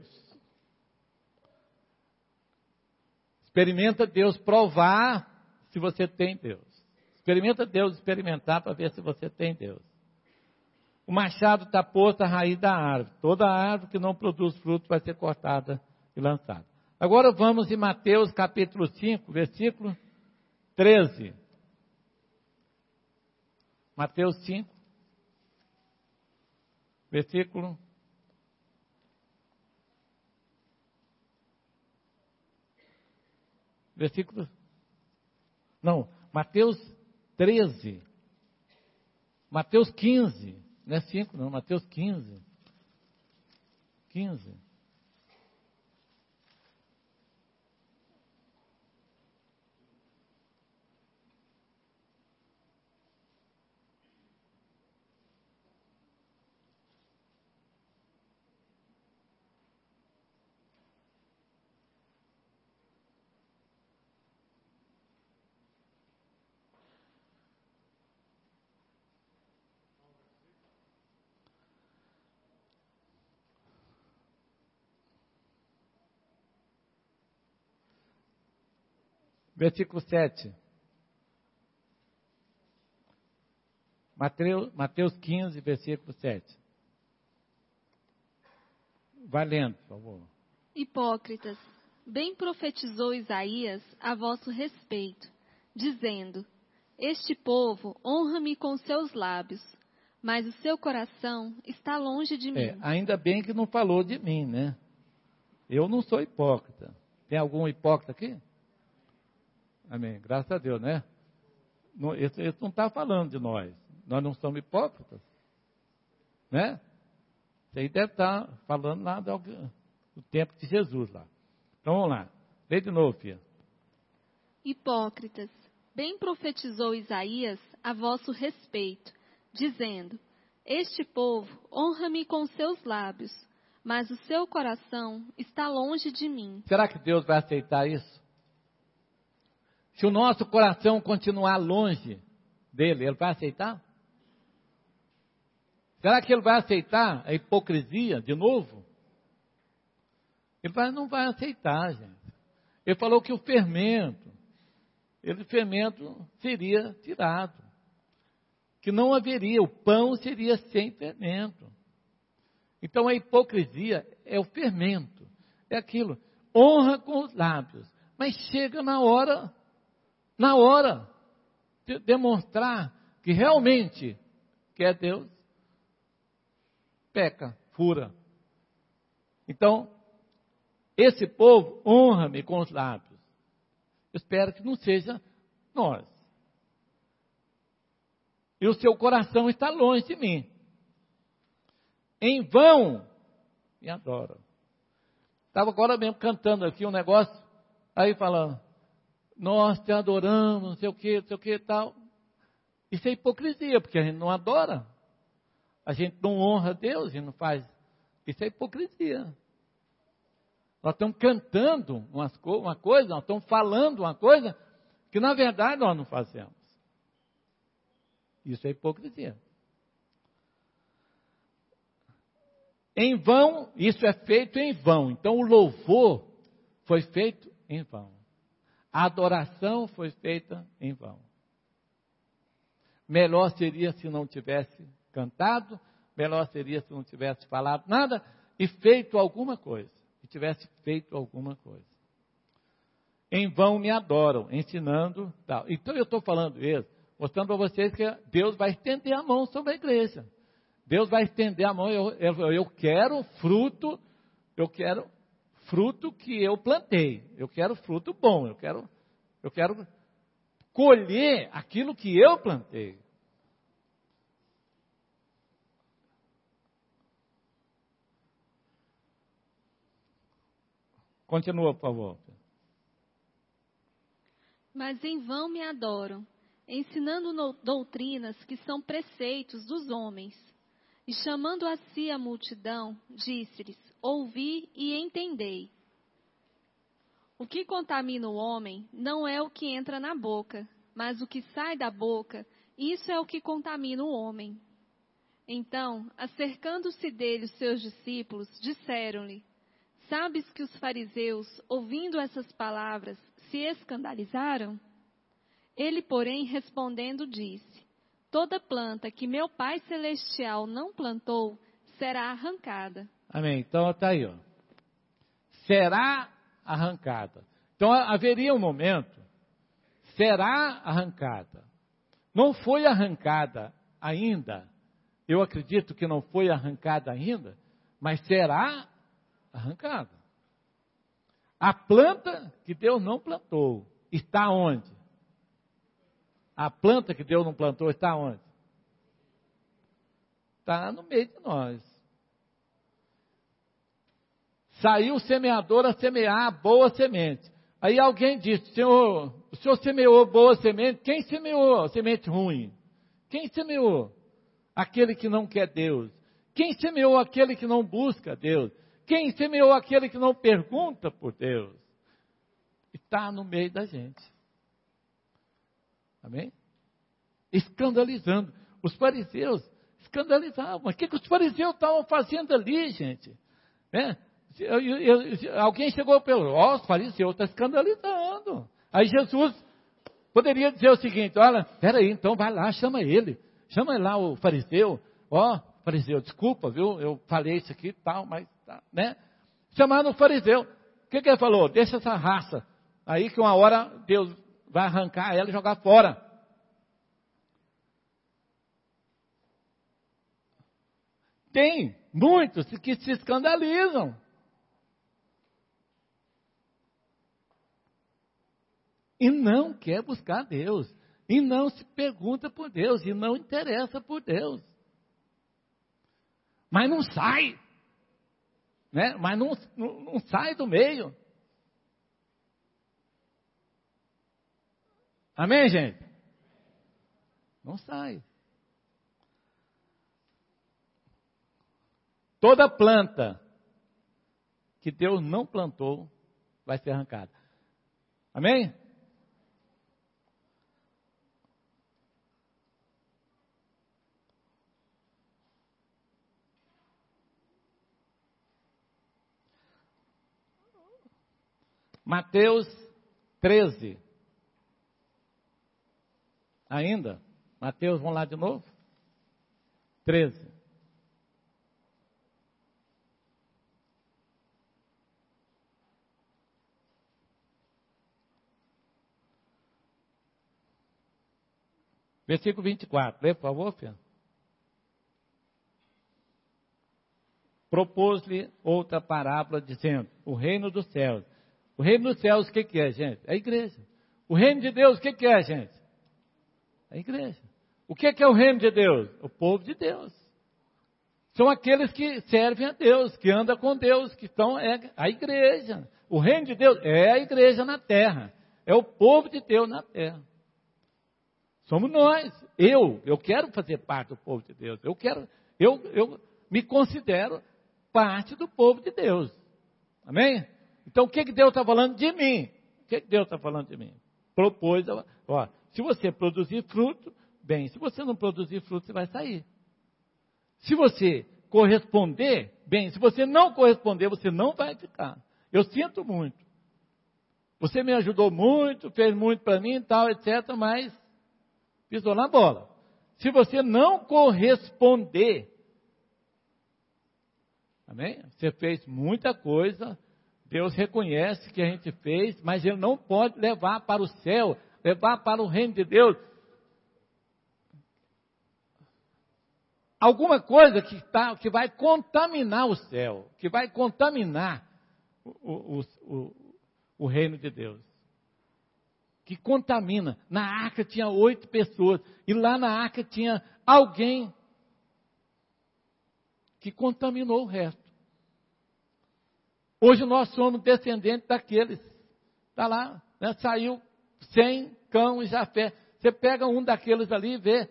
Experimenta Deus provar se você tem Deus. Experimenta Deus experimentar para ver se você tem Deus. O machado está posto à raiz da árvore. Toda árvore que não produz fruto vai ser cortada e lançada. Agora vamos em Mateus capítulo 5, versículo 13. Mateus 5, versículo 13. Mateus 15. Não é 5, não. Mateus 15. 15. Versículo 7. Mateus 15, versículo 7. Vai lendo, por favor. Hipócritas, bem profetizou Isaías a vosso respeito, dizendo: Este povo honra-me com seus lábios, mas o seu coração está longe de mim. Ainda bem que não falou de mim, né? Eu não sou hipócrita. Tem algum hipócrita aqui? Amém. Graças a Deus, né? Esse não está falando de nós. Nós não somos hipócritas. Né? Isso aí deve estar falando lá do tempo de Jesus lá. Então vamos lá. Lê de novo, filha. Hipócritas, bem profetizou Isaías a vosso respeito, dizendo: Este povo honra-me com seus lábios, mas o seu coração está longe de mim. Será que Deus vai aceitar isso? Se o nosso coração continuar longe dele, ele vai aceitar? Será que ele vai aceitar a hipocrisia de novo? Não vai aceitar, gente. Ele falou que o fermento seria tirado. Que não haveria, o pão seria sem fermento. Então a hipocrisia é o fermento. É aquilo, honra com os lábios, mas chega na hora de demonstrar que realmente quer Deus, peca, fura. Então, esse povo honra-me com os lábios. Eu espero que não seja nós. E o seu coração está longe de mim. Em vão me adoram. Estava agora mesmo cantando aqui um negócio, aí falando, nós te adoramos, não sei o que e tal. Isso é hipocrisia, porque a gente não adora. A gente não honra Deus, a gente não faz. Isso é hipocrisia. Nós estamos cantando uma coisa, nós estamos falando uma coisa que na verdade nós não fazemos. Isso é hipocrisia. Em vão, isso é feito em vão. Então o louvor foi feito em vão. A adoração foi feita em vão. Melhor seria se não tivesse cantado, melhor seria se não tivesse falado nada e feito alguma coisa. Se tivesse feito alguma coisa. Em vão me adoram, ensinando tal. Então eu estou falando isso, mostrando para vocês que Deus vai estender a mão sobre a igreja. Deus vai estender a mão, eu quero fruto que eu plantei. Eu quero fruto bom, eu quero colher aquilo que eu plantei. Continua, por favor. Mas em vão me adoram, ensinando doutrinas que são preceitos dos homens. E chamando a si a multidão, disse-lhes, ouvi e entendei. O que contamina o homem não é o que entra na boca, mas o que sai da boca, isso é o que contamina o homem. Então, acercando-se dele os seus discípulos, disseram-lhe, sabes que os fariseus, ouvindo essas palavras, se escandalizaram? Ele, porém, respondendo, disse, toda planta que meu Pai Celestial não plantou, será arrancada. Amém. Então está aí, ó. Será arrancada. Então haveria um momento, será arrancada. Não foi arrancada ainda. Eu acredito que não foi arrancada ainda, mas será arrancada. A planta que Deus não plantou está onde? A planta que Deus não plantou está onde? Está no meio de nós. Saiu o semeador a semear a boa semente. Aí alguém disse, Senhor, o Senhor semeou boa semente, quem semeou a semente ruim? Quem semeou? Aquele que não quer Deus. Quem semeou aquele que não busca Deus? Quem semeou aquele que não pergunta por Deus? Está no meio da gente. Amém? Escandalizando. Os fariseus escandalizavam. Mas o que os fariseus estavam fazendo ali, gente? Alguém chegou pelo, os fariseus estão escandalizando. Aí Jesus poderia dizer o seguinte, olha, peraí, então vai lá, chama ele. Chama lá o fariseu. Fariseu, desculpa, viu? Eu falei isso aqui e tal, mas, né? Chamaram o fariseu. O que ele falou? Deixa essa raça. Aí que uma hora Deus vai arrancar ela e jogar fora. Tem muitos que se escandalizam. E não quer buscar Deus. E não se pergunta por Deus. E não interessa por Deus. Mas não sai. Né? Mas não sai do meio. Amém, gente? Não sai. Toda planta que Deus não plantou vai ser arrancada. Amém? Mateus 13. Ainda? Mateus, vamos lá de novo? 13. Versículo 24. Lê, por favor, filho. Propôs-lhe outra parábola, dizendo, o reino dos céus. O reino dos céus, o que é, gente? É a igreja. O reino de Deus, o que é, gente? É a igreja. O que é o reino de Deus? O povo de Deus. são aqueles que servem a Deus, que andam com Deus, que estão, a igreja. O reino de Deus é a igreja na terra, é o povo de Deus na terra. Somos nós. Eu quero fazer parte do povo de Deus. Eu me considero parte do povo de Deus. Amém? Então, o que Deus está falando de mim? O que Deus está falando de mim? Propôs, se você produzir fruto, bem. Se você não produzir fruto, você vai sair. Se você corresponder, bem. Se você não corresponder, você não vai ficar. Eu sinto muito. Você me ajudou muito, fez muito para mim e tal, etc., mas pisou na bola. Se você não corresponder, amém? Você fez muita coisa, Deus reconhece que a gente fez, mas Ele não pode levar para o céu, levar para o reino de Deus alguma coisa que vai contaminar o céu, que vai contaminar o reino de Deus. Que contamina. Na arca tinha 8 pessoas, e lá na arca tinha alguém que contaminou o resto. Hoje nós somos descendentes daqueles. Está lá, né? Saiu Sem, Cão e Jafé. Você pega um daqueles ali e vê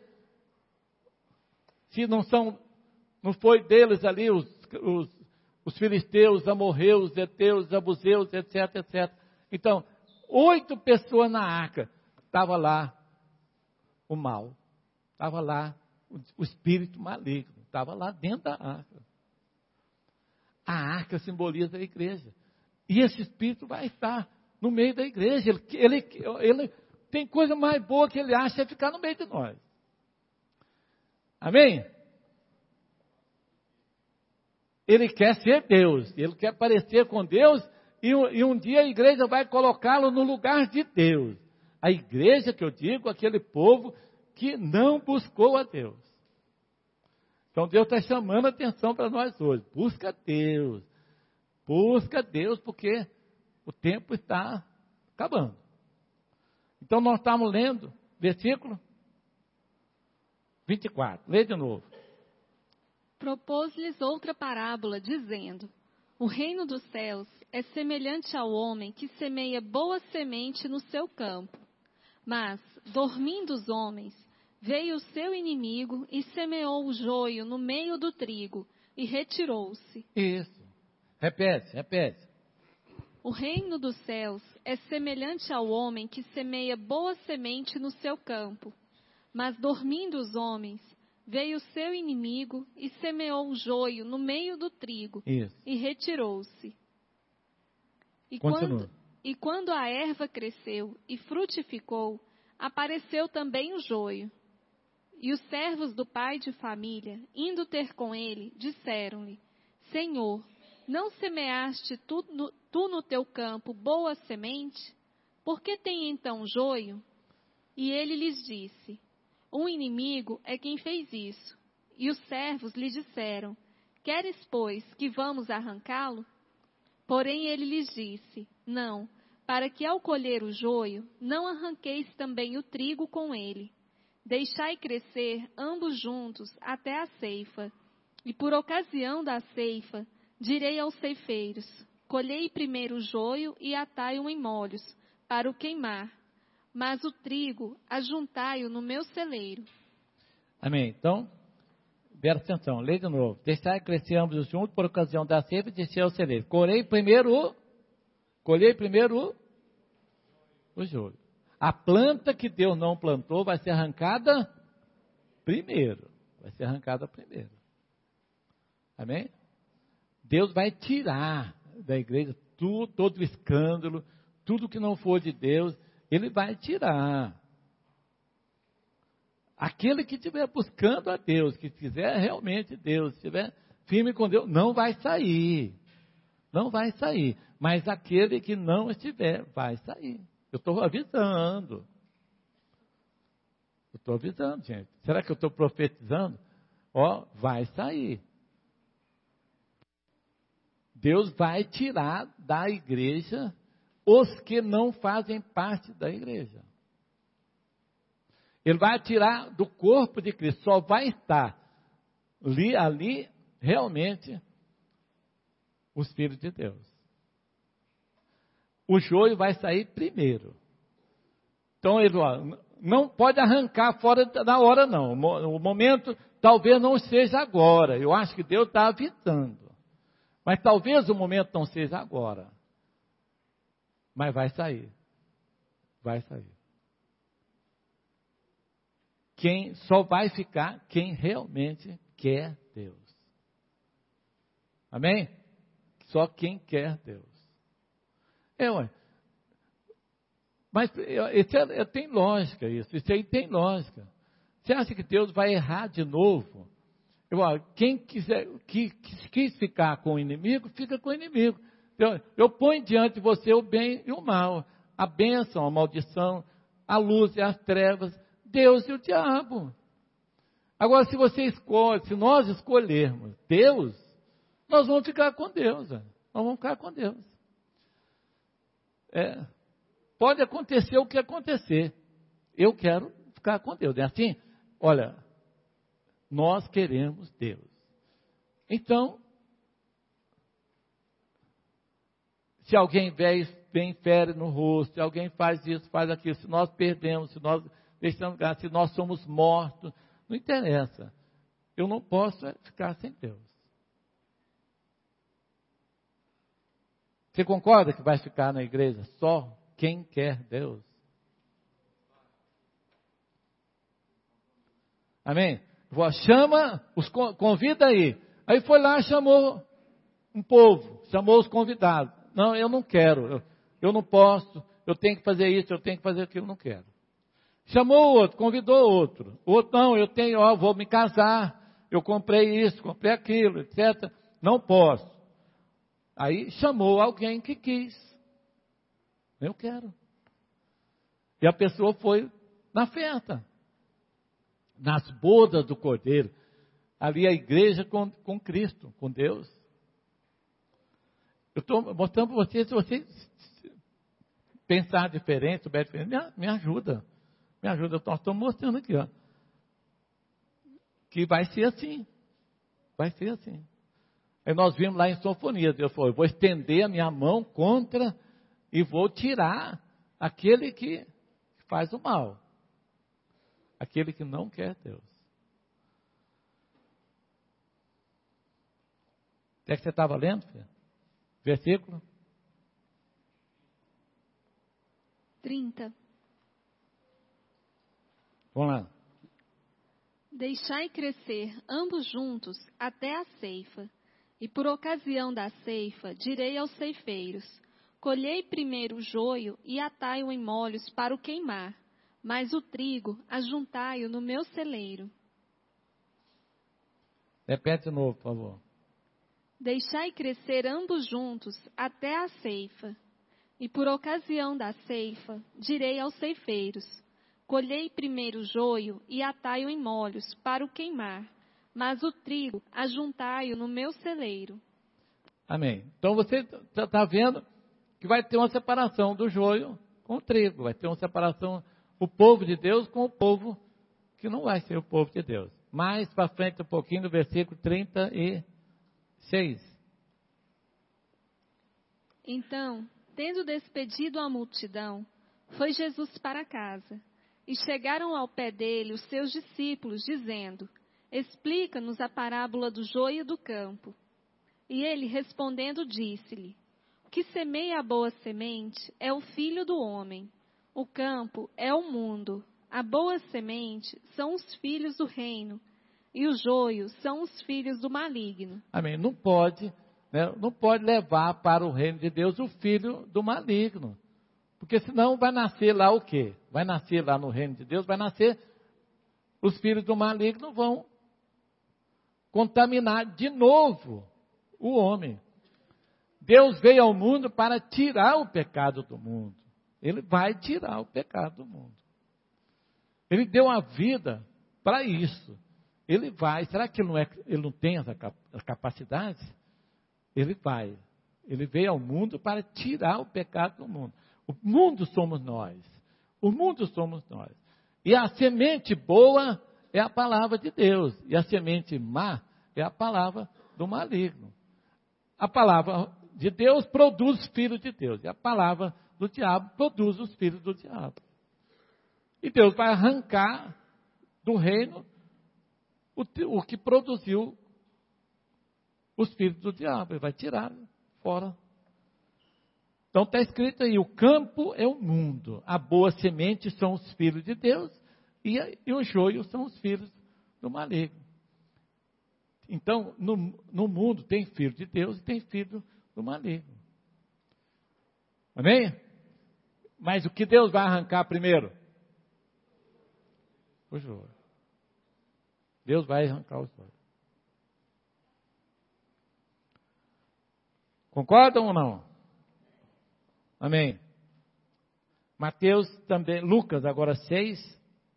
se não foi deles ali os filisteus, os amorreus, os heteus, os abuseus, etc, etc. Então, 8 pessoas na arca. Estava lá o mal. Estava lá o espírito maligno. Estava lá dentro da arca. A arca simboliza a igreja. E esse espírito vai estar no meio da igreja. Ele tem coisa mais boa que ele acha é ficar no meio de nós. Amém? Ele quer ser Deus. Ele quer parecer com Deus. E um dia a igreja vai colocá-lo no lugar de Deus. A igreja que eu digo, aquele povo que não buscou a Deus. Então Deus está chamando a atenção para nós hoje. Busca Deus. Busca Deus, porque o tempo está acabando. Então nós estamos lendo, versículo 24. Lê de novo. Propôs-lhes outra parábola, dizendo: o reino dos céus é semelhante ao homem que semeia boa semente no seu campo. Mas, dormindo os homens, veio o seu inimigo e semeou o joio no meio do trigo e retirou-se. Isso. Repete. O reino dos céus é semelhante ao homem que semeia boa semente no seu campo. Mas, dormindo os homens, veio o seu inimigo e semeou o joio no meio do trigo. Isso. E retirou-se. E quando a erva cresceu e frutificou, apareceu também o joio. E os servos do pai de família, indo ter com ele, disseram-lhe: Senhor, não semeaste tu no teu campo boa semente? Por que tem então joio? E ele lhes disse: um inimigo é quem fez isso. E os servos lhe disseram: queres, pois, que vamos arrancá-lo? Porém ele lhes disse: não, para que ao colher o joio, não arranqueis também o trigo com ele. Deixai crescer ambos juntos até a ceifa. E por ocasião da ceifa, direi aos ceifeiros: colhei primeiro o joio e atai-o em molhos, para o queimar. Mas o trigo, ajuntai-o no meu celeiro. Amém. Então, presta atenção, lê de novo. Deixai crescer ambos juntos por ocasião da ceifa e descer ao celeiro. Colhei primeiro o joio. A planta que Deus não plantou vai ser arrancada primeiro. Amém? Deus vai tirar da igreja todo o escândalo, tudo que não for de Deus. Ele vai tirar. Aquele que estiver buscando a Deus, que quiser realmente Deus, estiver firme com Deus, não vai sair. Não vai sair. Mas aquele que não estiver, vai sair. Eu estou avisando. Gente. Será que eu estou profetizando? Vai sair. Deus vai tirar da igreja os que não fazem parte da igreja. Ele vai tirar do corpo de Cristo. Só vai estar ali realmente os filhos de Deus. O joio vai sair primeiro. Então, ele não pode arrancar fora da hora, não. O momento talvez não seja agora. Eu acho que Deus está avisando. Mas talvez o momento não seja agora. Mas vai sair. Vai sair. Só vai ficar quem realmente quer Deus. Amém? Só quem quer Deus. Mas tem lógica isso. Isso aí tem lógica. Você acha que Deus vai errar de novo? Quem quis ficar com o inimigo, fica com o inimigo. Eu ponho diante de você o bem e o mal. A bênção, a maldição, a luz e as trevas. Deus e o diabo. Agora, se nós escolhermos Deus, nós vamos ficar com Deus. Nós vamos ficar com Deus. Pode acontecer o que acontecer. Eu quero ficar com Deus. É assim? Olha, nós queremos Deus. Então, se alguém vem fere no rosto, se alguém faz isso, faz aquilo, se nós perdemos, se nós deixamos, se nós somos mortos, não interessa. Eu não posso ficar sem Deus. Você concorda que vai ficar na igreja só quem quer Deus? Amém? Convida aí. Aí foi lá, chamou um povo, chamou os convidados. Não, eu não quero, eu não posso, eu tenho que fazer isso, eu tenho que fazer aquilo, não quero. Chamou outro, convidou outro. Outro, não, eu vou me casar, eu comprei isso, comprei aquilo, etc. Não posso. Aí chamou alguém que quis. Eu quero. E a pessoa foi na festa, nas bodas do Cordeiro. Ali a igreja com Cristo, com Deus. Eu estou mostrando para vocês, se vocês pensar diferente, souber diferente, me ajuda. Me ajuda, nós estamos mostrando aqui, que vai ser assim. Vai ser assim. Aí nós vimos lá em Sinfonia, Deus falou, eu vou estender a minha mão contra e vou tirar aquele que faz o mal. Aquele que não quer Deus. O que é que você estava lendo, filho? Versículo 30. Vamos lá. Deixai crescer ambos juntos até a ceifa, e por ocasião da ceifa direi aos ceifeiros, colhei primeiro o joio e atai-o em molhos para o queimar, mas o trigo ajuntai-o no meu celeiro. Repete de novo, por favor. Deixai crescer ambos juntos até a ceifa, e por ocasião da ceifa direi aos ceifeiros, colhei primeiro o joio e atai-o em molhos para o queimar, mas o trigo ajuntai-o no meu celeiro. Amém. Então você está vendo que vai ter uma separação do joio com o trigo. Vai ter uma separação, o povo de Deus com o povo que não vai ser o povo de Deus. Mais para frente um pouquinho, no versículo 36. Então, tendo despedido a multidão, foi Jesus para casa. E chegaram ao pé dele os seus discípulos, dizendo, explica-nos a parábola do joio e do campo. E ele, respondendo, disse-lhe, o que semeia a boa semente é o Filho do homem. O campo é o mundo. A boa semente são os filhos do reino. E o joio são os filhos do maligno. Amém. Não pode levar para o reino de Deus o filho do maligno. Porque senão vai nascer lá o quê? Vai nascer lá no reino de Deus, vai nascer, os filhos do maligno vão contaminar de novo o homem. Deus veio ao mundo para tirar o pecado do mundo. Ele vai tirar o pecado do mundo. Ele deu a vida para isso. Ele vai, será que ele não tem essa capacidade? Ele vai. Ele veio ao mundo para tirar o pecado do mundo. O mundo somos nós. O mundo somos nós. E a semente boa é a palavra de Deus. E a semente má é a palavra do maligno. A palavra de Deus produz os filhos de Deus. E a palavra do diabo produz os filhos do diabo. E Deus vai arrancar do reino o que produziu os filhos do diabo. Ele vai tirar fora. Então está escrito aí, o campo é o mundo. A boa semente são os filhos de Deus. E o joio são os filhos do maligno. Então, no mundo tem filho de Deus e tem filho do maligno. Amém? Mas o que Deus vai arrancar primeiro? O joio. Deus vai arrancar o joio. Concordam ou não? Amém. Mateus também, Lucas agora 6.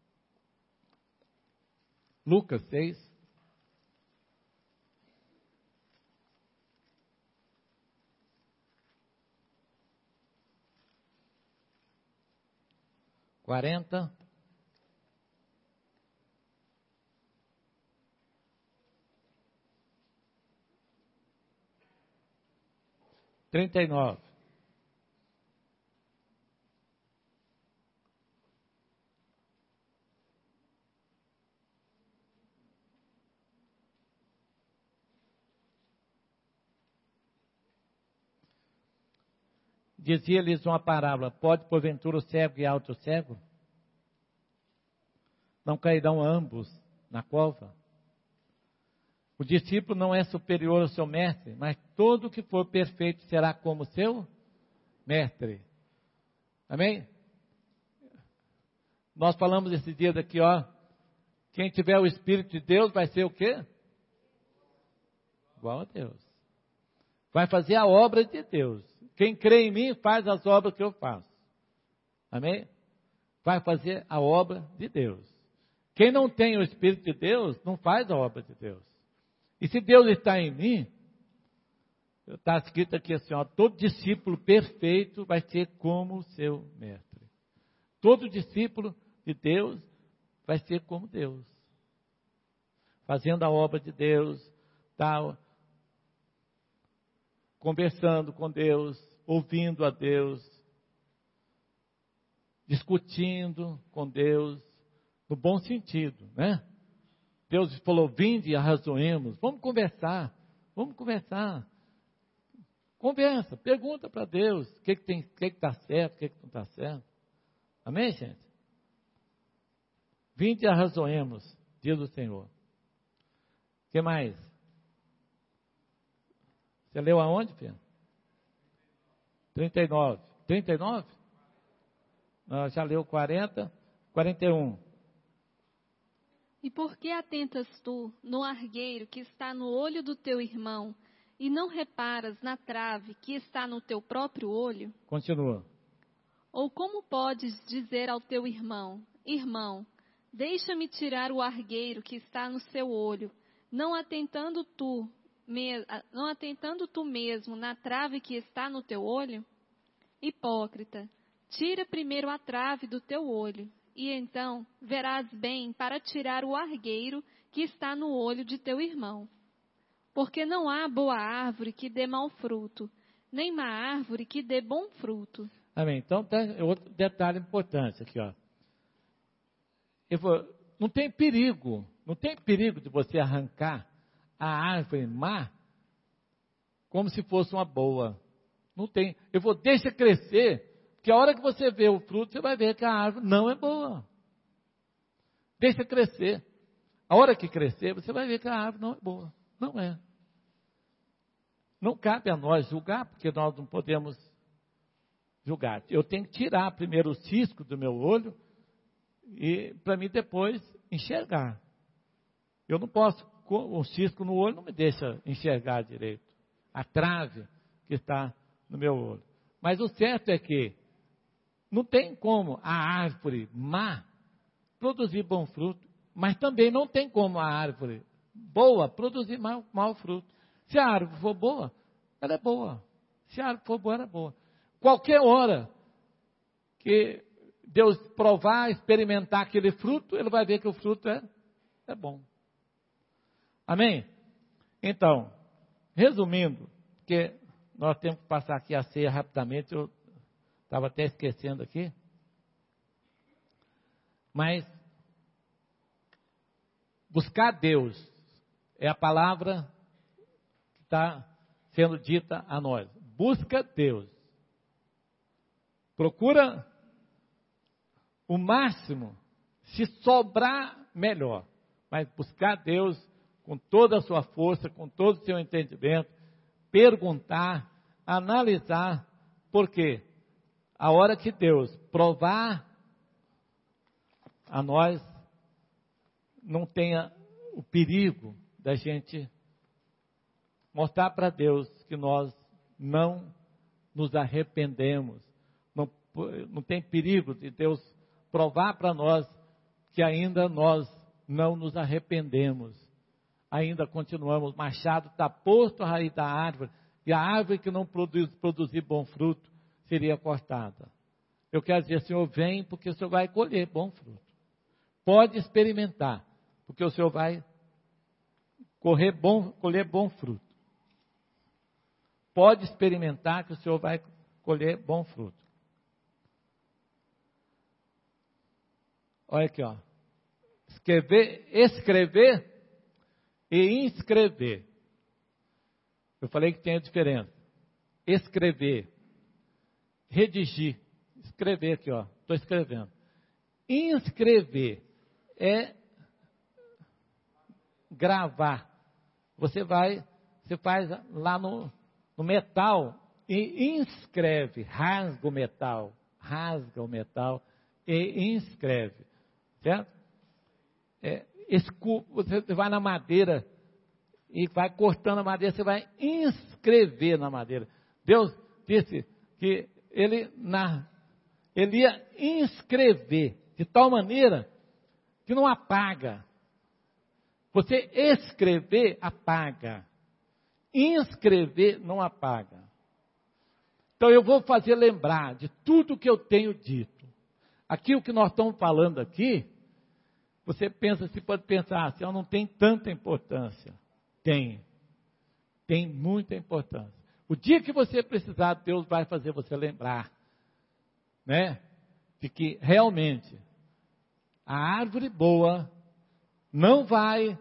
Lucas 6. Quarenta. Trinta e nove. Dizia-lhes uma parábola: pode porventura o cego guiar outro cego? Não cairão ambos na cova? O discípulo não é superior ao seu mestre, mas todo que for perfeito será como seu mestre. Amém? Nós falamos esses dias aqui, quem tiver o Espírito de Deus vai ser o quê? Igual a Deus. Vai fazer a obra de Deus. Quem crê em mim faz as obras que eu faço. Amém? Vai fazer a obra de Deus. Quem não tem o Espírito de Deus, não faz a obra de Deus. E se Deus está em mim, está escrito aqui assim, todo discípulo perfeito vai ser como o seu mestre. Todo discípulo de Deus vai ser como Deus. Fazendo a obra de Deus, conversando com Deus, ouvindo a Deus, discutindo com Deus, no bom sentido, né? Deus falou, vinde e arrazoemos, vamos conversar. Conversa, pergunta para Deus, o que está certo, o que não está certo. Amém, gente? Vinde e arrazoemos, diz o Senhor. O que mais? Você leu aonde, filho? 39. 39? Não, já leu 40, 41. E por que atentas tu no argueiro que está no olho do teu irmão, e não reparas na trave que está no teu próprio olho? Continua. Ou como podes dizer ao teu irmão, irmão, deixa-me tirar o argueiro que está no seu olho, não atentando tu mesmo na trave que está no teu olho? Hipócrita, tira primeiro a trave do teu olho, e então verás bem para tirar o argueiro que está no olho de teu irmão. Porque não há boa árvore que dê mau fruto, nem má árvore que dê bom fruto. Amém. Então, tem outro detalhe importante aqui, não tem perigo de você arrancar a árvore má como se fosse uma boa. Não tem. Deixa crescer, porque a hora que você vê o fruto, você vai ver que a árvore não é boa. Deixa crescer. A hora que crescer, você vai ver que a árvore não é boa. Não é. Não cabe a nós julgar, porque nós não podemos julgar. Eu tenho que tirar primeiro o cisco do meu olho, e para mim depois enxergar. Eu não posso, um cisco no olho não me deixa enxergar direito. A trave que está no meu olho. Mas o certo é que não tem como a árvore má produzir bom fruto, mas também não tem como a árvore boa produzir mau fruto. Se a árvore for boa, ela é boa. Se a árvore for boa, ela é boa. Qualquer hora que Deus provar, experimentar aquele fruto, ele vai ver que o fruto é bom. Amém? Então, resumindo, porque nós temos que passar aqui a ceia rapidamente, eu estava até esquecendo aqui. Mas buscar Deus é a palavra que está sendo dita a nós. Busca Deus. Procura o máximo, se sobrar, melhor. Mas buscar Deus com toda a sua força, com todo o seu entendimento, perguntar, analisar, porque a hora que Deus provar a nós, não tenha o perigo da gente mostrar para Deus que nós não nos arrependemos. Não tem perigo de Deus provar para nós que ainda nós não nos arrependemos. Ainda continuamos, machado está posto à raiz da árvore, e a árvore que não produzir bom fruto seria cortada. Eu quero dizer, Senhor, vem, porque o Senhor vai colher bom fruto. Pode experimentar, porque o Senhor vai colher bom fruto. Pode experimentar que o Senhor vai colher bom fruto. Olha aqui, ó. Escrever e inscrever. Eu falei que tem a diferença. Escrever, redigir, escrever aqui, ó. Estou escrevendo. Inscrever é gravar. Você faz lá no metal e inscreve, rasga o metal e inscreve, certo? Você vai na madeira e vai cortando a madeira, você vai inscrever na madeira. Deus disse que ele ia inscrever de tal maneira que não apaga. Você escrever, apaga. Inscrever, não apaga. Então eu vou fazer lembrar de tudo que eu tenho dito. Aqui o que nós estamos falando aqui, você pode pensar assim, não tem tanta importância. Tem muita importância. O dia que você precisar, Deus vai fazer você lembrar, né? De que realmente a árvore boa não vai,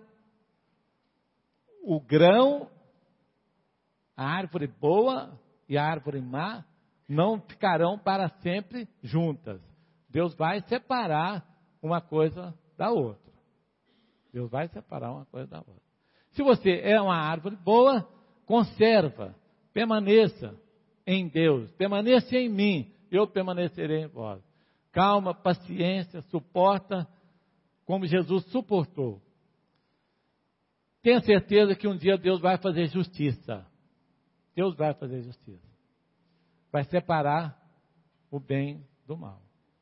o grão, a árvore boa e a árvore má não ficarão para sempre juntas. Deus vai separar uma coisa da outra. Deus vai separar uma coisa da outra. Se você é uma árvore boa, conserva, permaneça em Deus, permaneça em mim, eu permanecerei em vós. Calma, paciência, suporta como Jesus suportou. Tenha certeza que um dia Deus vai fazer justiça. Deus vai fazer justiça. Vai separar o bem do mal.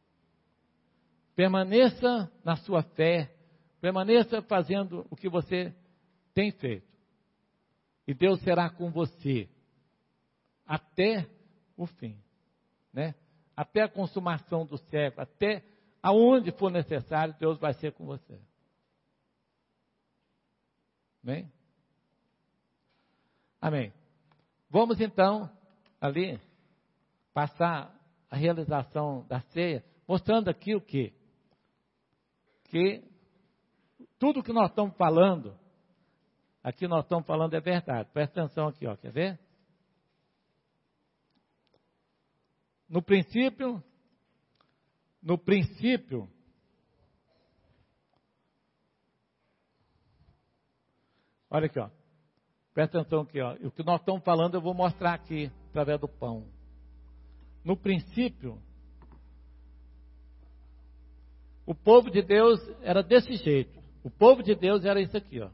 Permaneça na sua fé, permaneça fazendo o que você tem feito. E Deus será com você até o fim, né? Até a consumação do século, até aonde for necessário, Deus vai ser com você. Amém? Amém. Vamos então ali passar a realização da ceia, mostrando aqui o quê? Que tudo que nós estamos falando, aqui nós estamos falando é verdade. Presta atenção aqui, ó, quer ver? No princípio, olha aqui, ó. Presta atenção aqui, ó. O que nós estamos falando eu vou mostrar aqui, através do pão. No princípio, o povo de Deus era desse jeito. O povo de Deus era isso aqui, ó.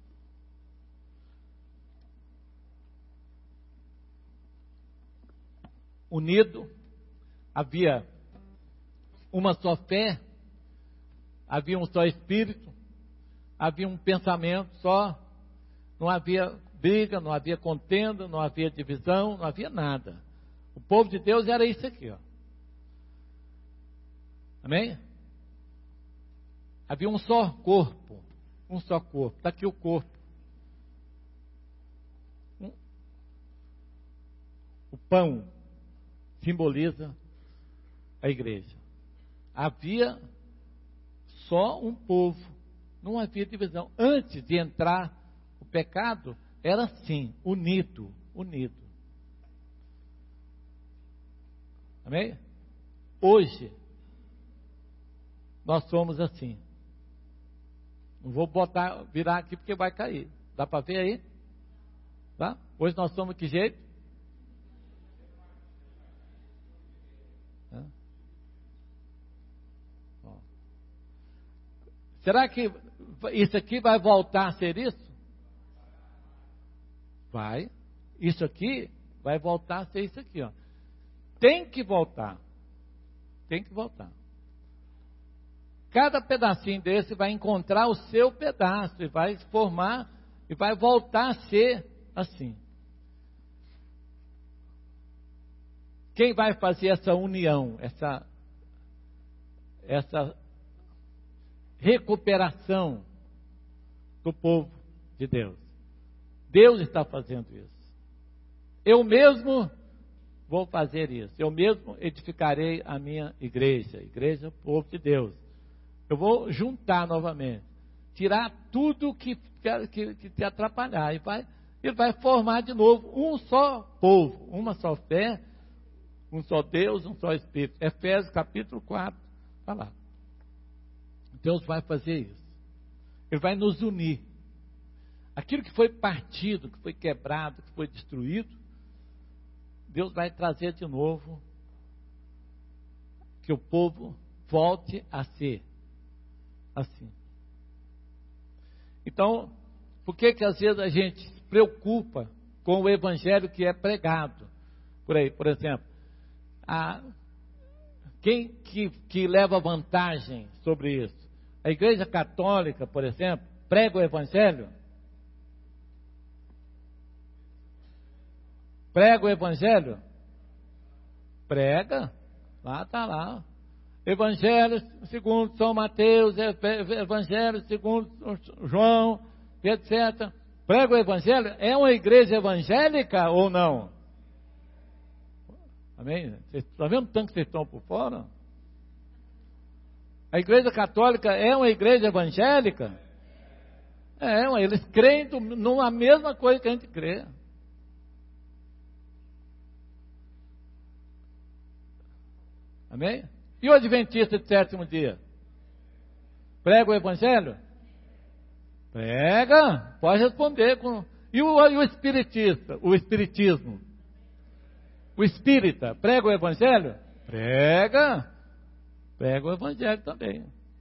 Unido, havia uma só fé, havia um só espírito, havia um pensamento só, não havia briga, não havia contenda, não havia divisão, não havia nada. O povo de Deus era isso aqui, ó. Amém? Havia um só corpo, está aqui o corpo. O pão simboliza a igreja. Havia só um povo, não havia divisão. Antes de entrar o pecado, era assim, unido. Amém? Hoje, nós somos assim. Não vou virar aqui porque vai cair. Dá para ver aí? Tá? Hoje nós somos que jeito? Será que isso aqui vai voltar a ser isso? Vai. Isso aqui vai voltar a ser isso aqui, ó. Tem que voltar. Cada pedacinho desse vai encontrar o seu pedaço e vai se formar e vai voltar a ser assim. Quem vai fazer essa união, essa recuperação do povo de Deus? Deus está fazendo isso. Eu mesmo vou fazer isso. Eu mesmo edificarei a minha igreja, povo de Deus. Eu vou juntar novamente, tirar tudo que te atrapalhar, ele vai formar de novo um só povo, uma só fé, um só Deus, um só Espírito. Efésios capítulo 4, está lá. Deus vai fazer isso. Ele vai nos unir. Aquilo que foi partido, que foi quebrado, que foi destruído, Deus vai trazer de novo, que o povo volte a ser assim. Então, por que às vezes a gente se preocupa com o evangelho que é pregado por aí? Por exemplo, quem que leva vantagem sobre isso? A Igreja Católica, por exemplo, prega o evangelho? Prega o evangelho? Prega. Lá está lá. Evangelho segundo São Mateus, Evangelho segundo João, etc. Prega o evangelho? É uma igreja evangélica ou não? Amém? Vocês estão vendo o tanto que vocês estão por fora? A Igreja Católica é uma igreja evangélica? Eles creem numa mesma coisa que a gente crê. Amém? E o Adventista de sétimo dia? Prega o Evangelho? Prega, pode responder. E o espiritista? O espiritismo? O espírita? Prega o Evangelho? Prega o Evangelho também.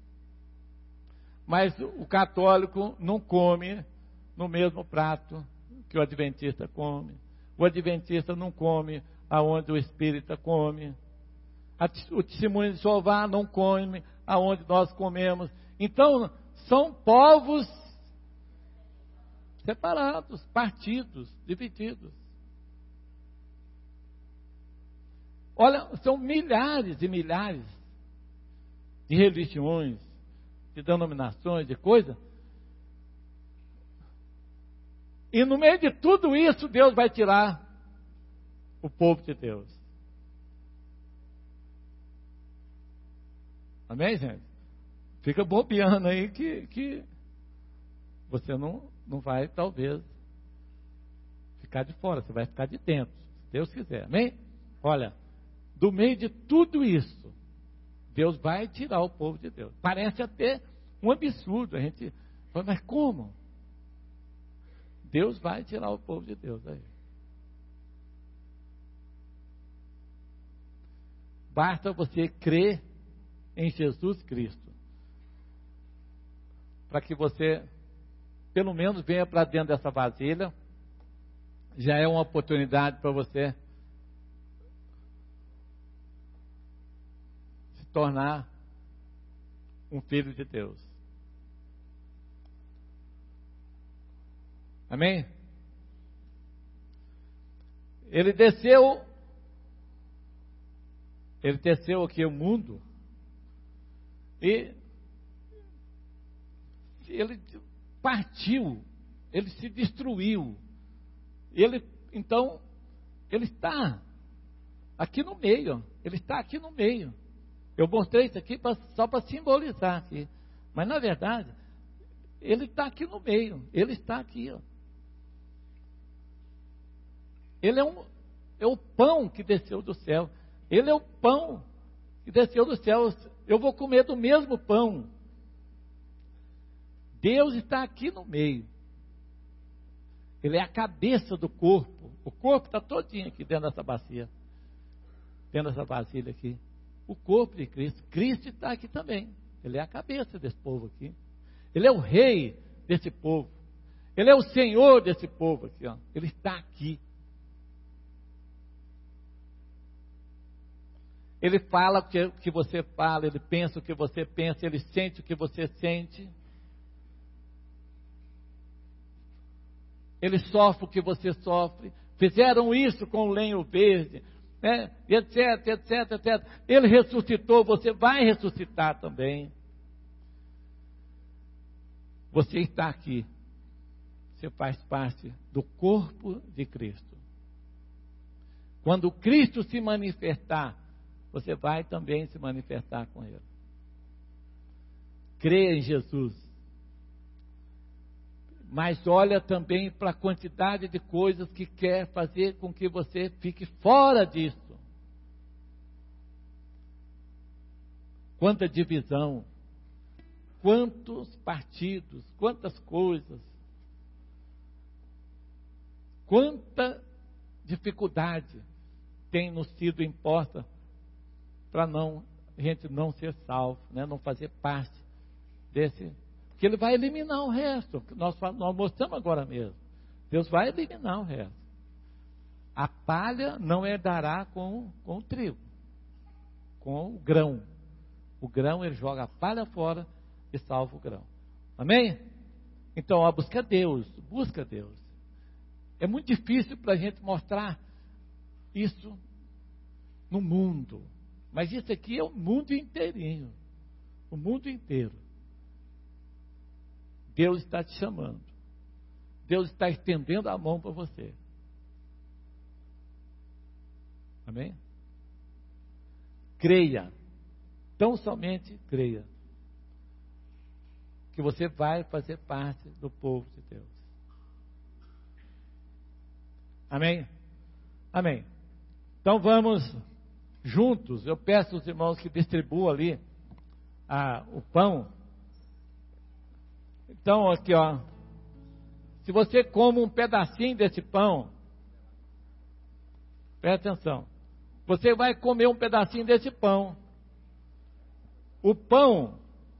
Mas o católico não come no mesmo prato que o adventista come. O adventista não come aonde o espírita come. O testemunho de Jeová não come aonde nós comemos. Então, são povos separados, partidos, divididos. Olha, são milhares e milhares de religiões, de denominações, de coisas. E no meio de tudo isso, Deus vai tirar o povo de Deus. Amém, gente? Fica bobeando aí que você não vai, talvez, ficar de fora. Você vai ficar de dentro, se Deus quiser. Amém? Olha, do meio de tudo isso, Deus vai tirar o povo de Deus. Parece até um absurdo. A gente fala, mas como? Deus vai tirar o povo de Deus aí. Basta você crer em Jesus Cristo, para que você, pelo menos, venha para dentro dessa vasilha. Já é uma oportunidade para você se tornar um filho de Deus. Amém? Ele desceu aqui ao mundo e ele partiu, ele se destruiu. Ele, então, Ele está aqui no meio. Ele está aqui no meio. Eu mostrei isso aqui só para simbolizar aqui. Mas, na verdade, Ele está aqui no meio. Ele está aqui, ó. Ele é o pão que desceu do céu. Ele é o pão que desceu do céu. Eu vou comer do mesmo pão. Deus está aqui no meio. Ele é a cabeça do corpo. O corpo está todinho aqui dentro dessa bacia. Dentro dessa vasilha aqui. O corpo de Cristo. Cristo está aqui também. Ele é a cabeça desse povo aqui. Ele é o rei desse povo. Ele é o Senhor desse povo aqui, ó. Ele está aqui. Ele fala o que você fala, ele pensa o que você pensa, ele sente o que você sente. Ele sofre o que você sofre. Fizeram isso com o lenho verde, né? etc, etc, etc. Ele ressuscitou, você vai ressuscitar também. Você está aqui. Você faz parte do corpo de Cristo. Quando Cristo se manifestar, você vai também se manifestar com Ele. Creia em Jesus. Mas olha também para a quantidade de coisas que quer fazer com que você fique fora disso. Quanta divisão, quantos partidos, quantas coisas, quanta dificuldade tem nos sido imposta para a gente não ser salvo, né? Não fazer parte desse. Porque Ele vai eliminar o resto. Nós mostramos agora mesmo. Deus vai eliminar o resto. A palha não herdará com o trigo, com o grão. O grão Ele joga a palha fora e salva o grão. Amém? Então, ó, busca Deus. É muito difícil para a gente mostrar isso no mundo. Mas isso aqui é o mundo inteirinho. O mundo inteiro. Deus está te chamando. Deus está estendendo a mão para você. Amém? Creia. Tão somente creia. Que você vai fazer parte do povo de Deus. Amém? Amém. Então vamos juntos. Eu peço aos irmãos que distribuam ali o pão. Então aqui, ó. Se você come um pedacinho desse pão, presta atenção. Você vai comer um pedacinho desse pão. O pão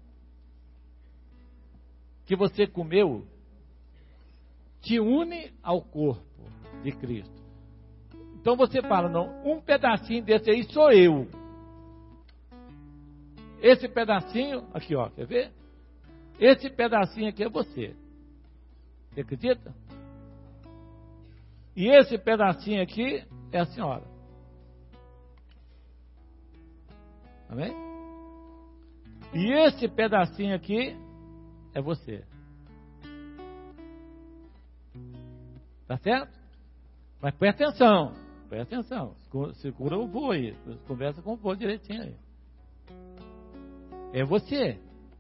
que você comeu te une ao corpo de Cristo. Então você fala, não, um pedacinho desse aí sou eu. Esse pedacinho, aqui ó, quer ver? Esse pedacinho aqui é você. Você acredita? E esse pedacinho aqui é a senhora. Amém? E esse pedacinho aqui é você. Tá certo? Mas presta atenção. Segura o voo aí. Conversa com o voo direitinho aí. É você.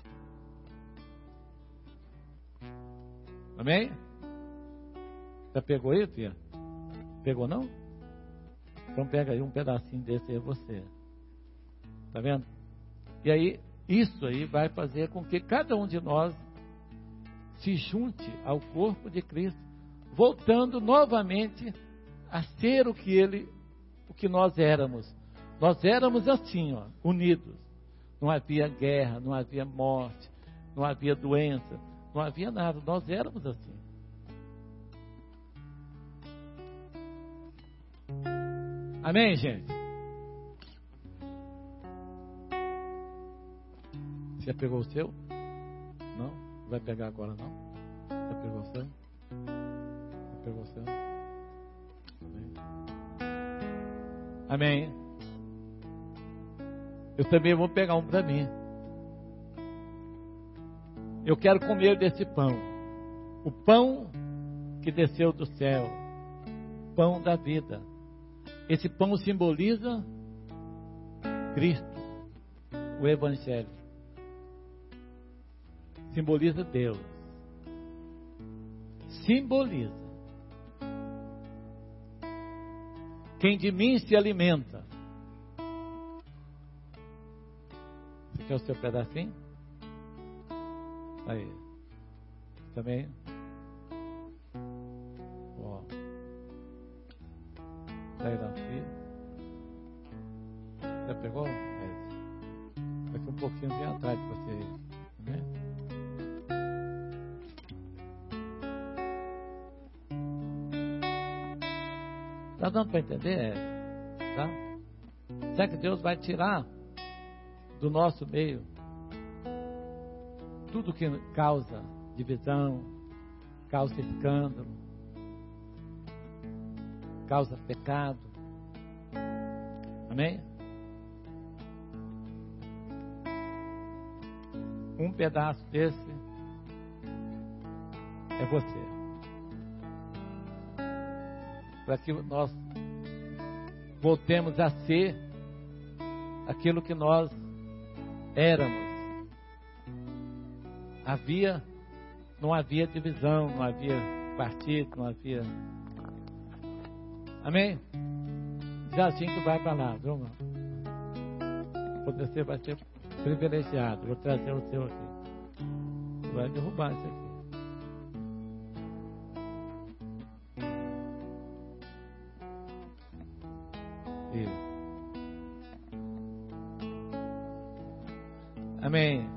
Amém? Já pegou aí, filha? Pegou não? Então pega aí um pedacinho desse aí, é você. Tá vendo? E aí, isso aí vai fazer com que cada um de nós se junte ao corpo de Cristo, voltando novamente a ser o que nós éramos. Nós éramos assim, ó, unidos. Não havia guerra, não havia morte, não havia doença, não havia nada. Nós éramos assim. Amém, gente? Você já pegou o seu? Não? Vai pegar agora não? Já pegou o seu? Já pegou o seu? Amém? Amém. Eu também vou pegar um para mim. Eu quero comer desse pão. O pão que desceu do céu. Pão da vida. Esse pão simboliza Cristo, o Evangelho. Simboliza Deus. Simboliza. Quem de mim se alimenta. Você quer o seu pedacinho? Aí. Também. Ó. Aí não, filho. Já pegou? Daqui um pouquinho vem atrás de você. Né? Tá dando para entender? Tá? Será que Deus vai tirar do nosso meio tudo que causa divisão, causa escândalo, causa pecado? Amém? Um pedaço desse é você. Para que nós voltemos a ser aquilo que nós éramos. Não havia divisão, não havia partido, não havia... Amém? Já assim tu vai para lá, viu, irmão? Você vai ser privilegiado. Vou trazer o seu aqui. Tu vai derrubar isso aqui. Isso. Amém.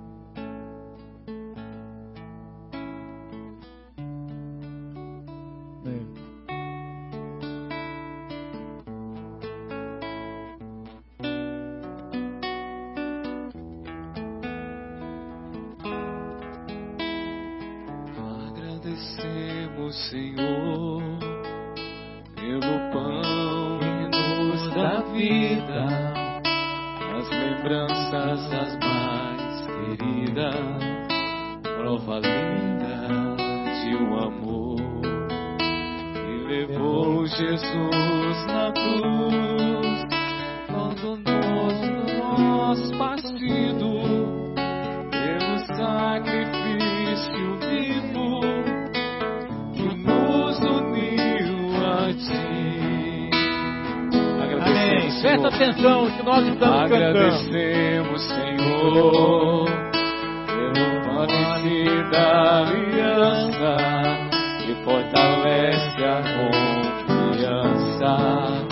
Agradecemos, Senhor, pelo pão que nos dá vida, as lembranças as mais queridas, prova linda de um amor que levou Jesus na cruz, tornou-nos partido pelo sacrifício vivo que nos uniu a Ti. Amém. Presta atenção que nós estamos Agradecemos, Senhor, pelo forte da aliança que fortalece a confiança.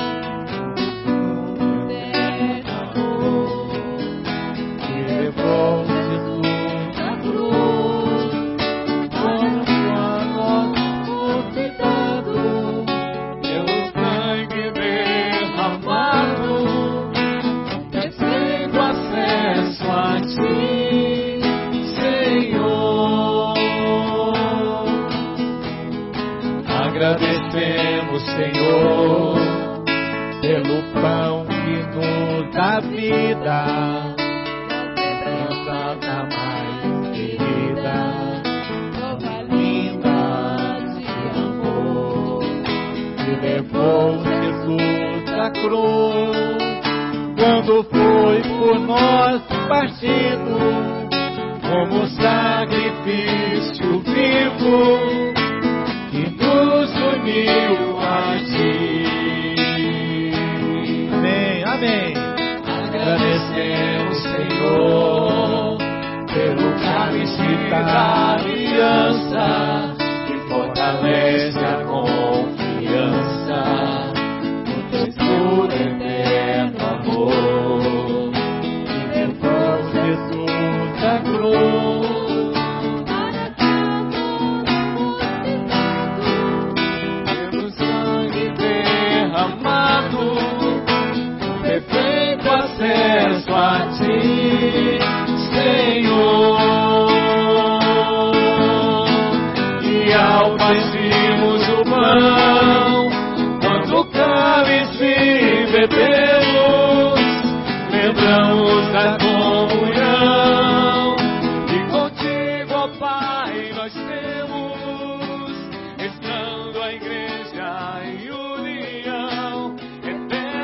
Que levou Jesus à cruz, como a nosso cuidado, pelo sangue derramado, tendo acesso a Ti, Senhor. Agradecemos, Senhor, pelo pão que nos dá vida, lembrança mais querida, prova linda de amor, que levou Jesus à cruz, quando foi por nós partido, como sacrifício vivo, que nos uniu a Ti. Amém, amém. agradecemos, Senhor, pelo cálice da aliança que fortalece a confiança no Teu eterno amor, que levou Jesus à cruz. Pelo sangue derramado, perfeito acesso a Ti, Senhor. E ao partirmos o pão, quando o cálice bebemos, lembramos da comunhão que contigo, ó Pai, nós temos, estando a igreja em união eterna.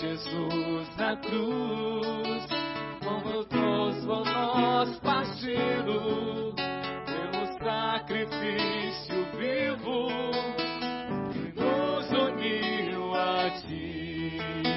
Jesus na cruz, convocou por nós partido, pelo sacrifício vivo que nos uniu a ti.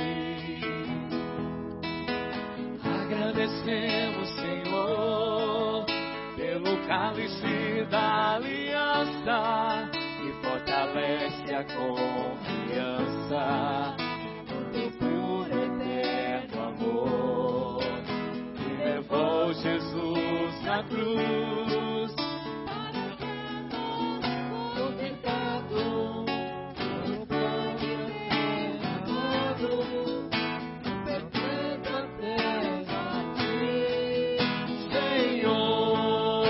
Agradecemos, Senhor, pelo cálice da aliança que fortalece a confiança no teu puro eterno amor, que levou Jesus na cruz para o pecado, no pão eterno, perpétuo até a ti, Senhor.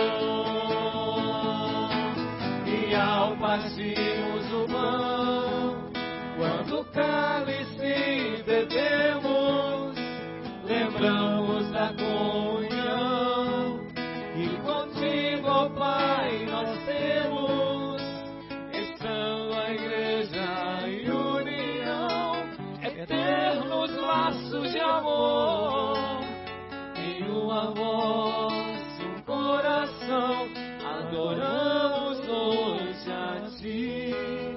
E ao partirmos o pão, quando o cálice bebemos, lembramos da comunhão que contigo, ó Pai, nós temos. Estando a igreja em união, eternos laços de amor, em uma voz e um coração, adoramos hoje a ti,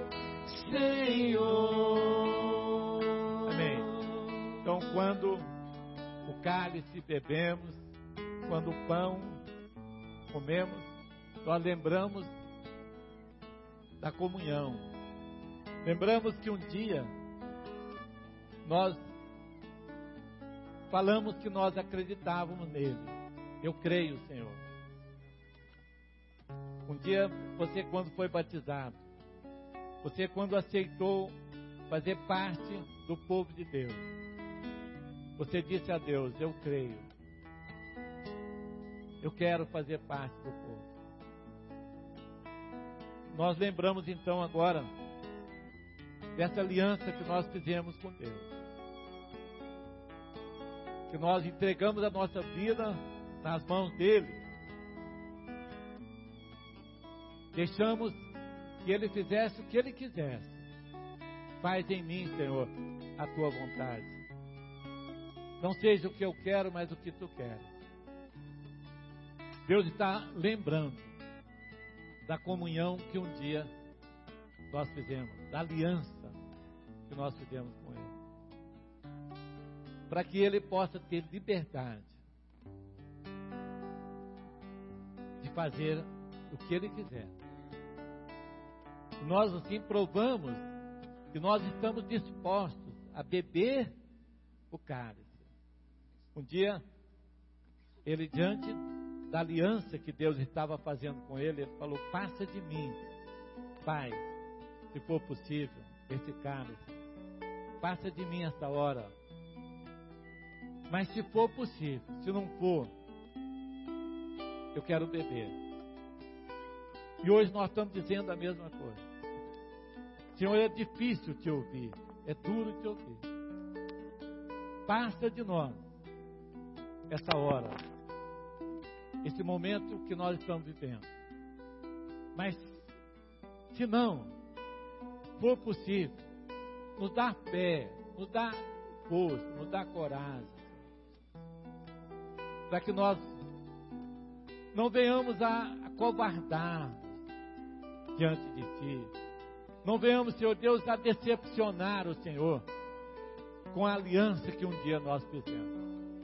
Senhor. Amém. Então, quando o cálice bebemos, quando o pão comemos, nós lembramos da comunhão. Lembramos que um dia nós falamos que nós acreditávamos nele. Eu creio, Senhor. Um dia, você quando foi batizado, você quando aceitou fazer parte do povo de Deus, você disse a Deus: eu creio, eu quero fazer parte do povo. Nós lembramos então agora dessa aliança que nós fizemos com Deus, que nós entregamos a nossa vida nas mãos dele, deixamos que ele fizesse o que ele quisesse. Faz em mim, Senhor, a tua vontade. Não seja o que eu quero, mas o que tu queres. Deus está lembrando da comunhão que um dia nós fizemos, da aliança que nós fizemos com ele, para que ele possa ter liberdade de fazer o que ele quiser. Nós assim provamos que nós estamos dispostos a beber o cálice. Um dia, ele, diante da aliança que Deus estava fazendo com ele, ele falou: passa de mim, Pai, se for possível, esse cálice. Passa de mim essa hora. Mas se for possível, se não for, eu quero beber. E hoje nós estamos dizendo a mesma coisa. Senhor, é difícil te ouvir, é duro te ouvir. Passa de nós essa hora, esse momento que nós estamos vivendo. Mas, se não for possível, nos dá fé, nos dá força, nos dá coragem, para que nós não venhamos a acovardar diante de Ti. Não venhamos, Senhor Deus, a decepcionar o Senhor com a aliança que um dia nós fizemos.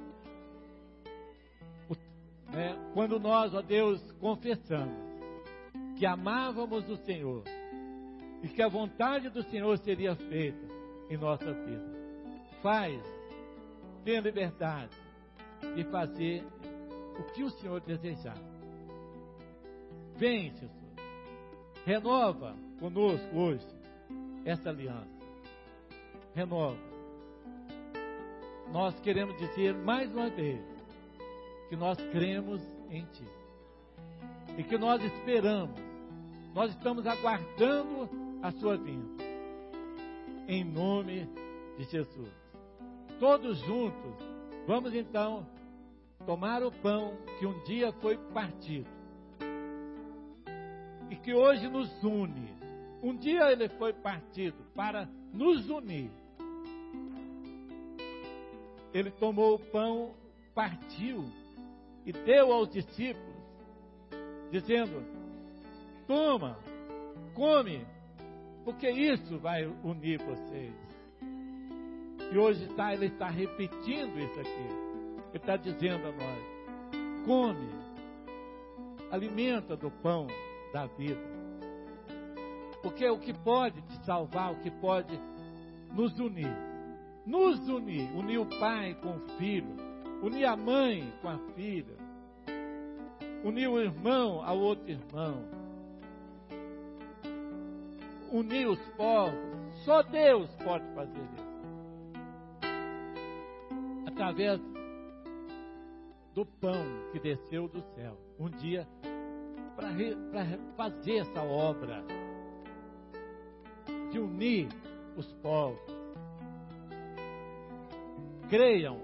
Quando nós, ó Deus, confessamos que amávamos o Senhor e que a vontade do Senhor seria feita em nossa vida. Tenha liberdade de fazer o que o Senhor desejar. Vem, Jesus. Renova conosco hoje essa aliança. Renova. Nós queremos dizer mais uma vez que nós cremos em Ti e que nós esperamos, nós estamos aguardando a Sua vinda, em nome de Jesus. Todos juntos, vamos então tomar o pão que um dia foi partido e que hoje nos une. Um dia ele foi partido para nos unir. Ele tomou o pão, partiu e deu aos discípulos, dizendo: toma, come, porque isso vai unir vocês. E hoje ele está repetindo isso aqui. Ele está dizendo a nós: come, alimenta do pão da vida. Porque é o que pode te salvar, o que pode nos unir. Nos unir, unir o pai com o filho, unir a mãe com a filha, unir o irmão ao outro irmão, unir os povos. Só Deus pode fazer isso. Através do pão que desceu do céu, um dia, para fazer essa obra de unir os povos. Creiam.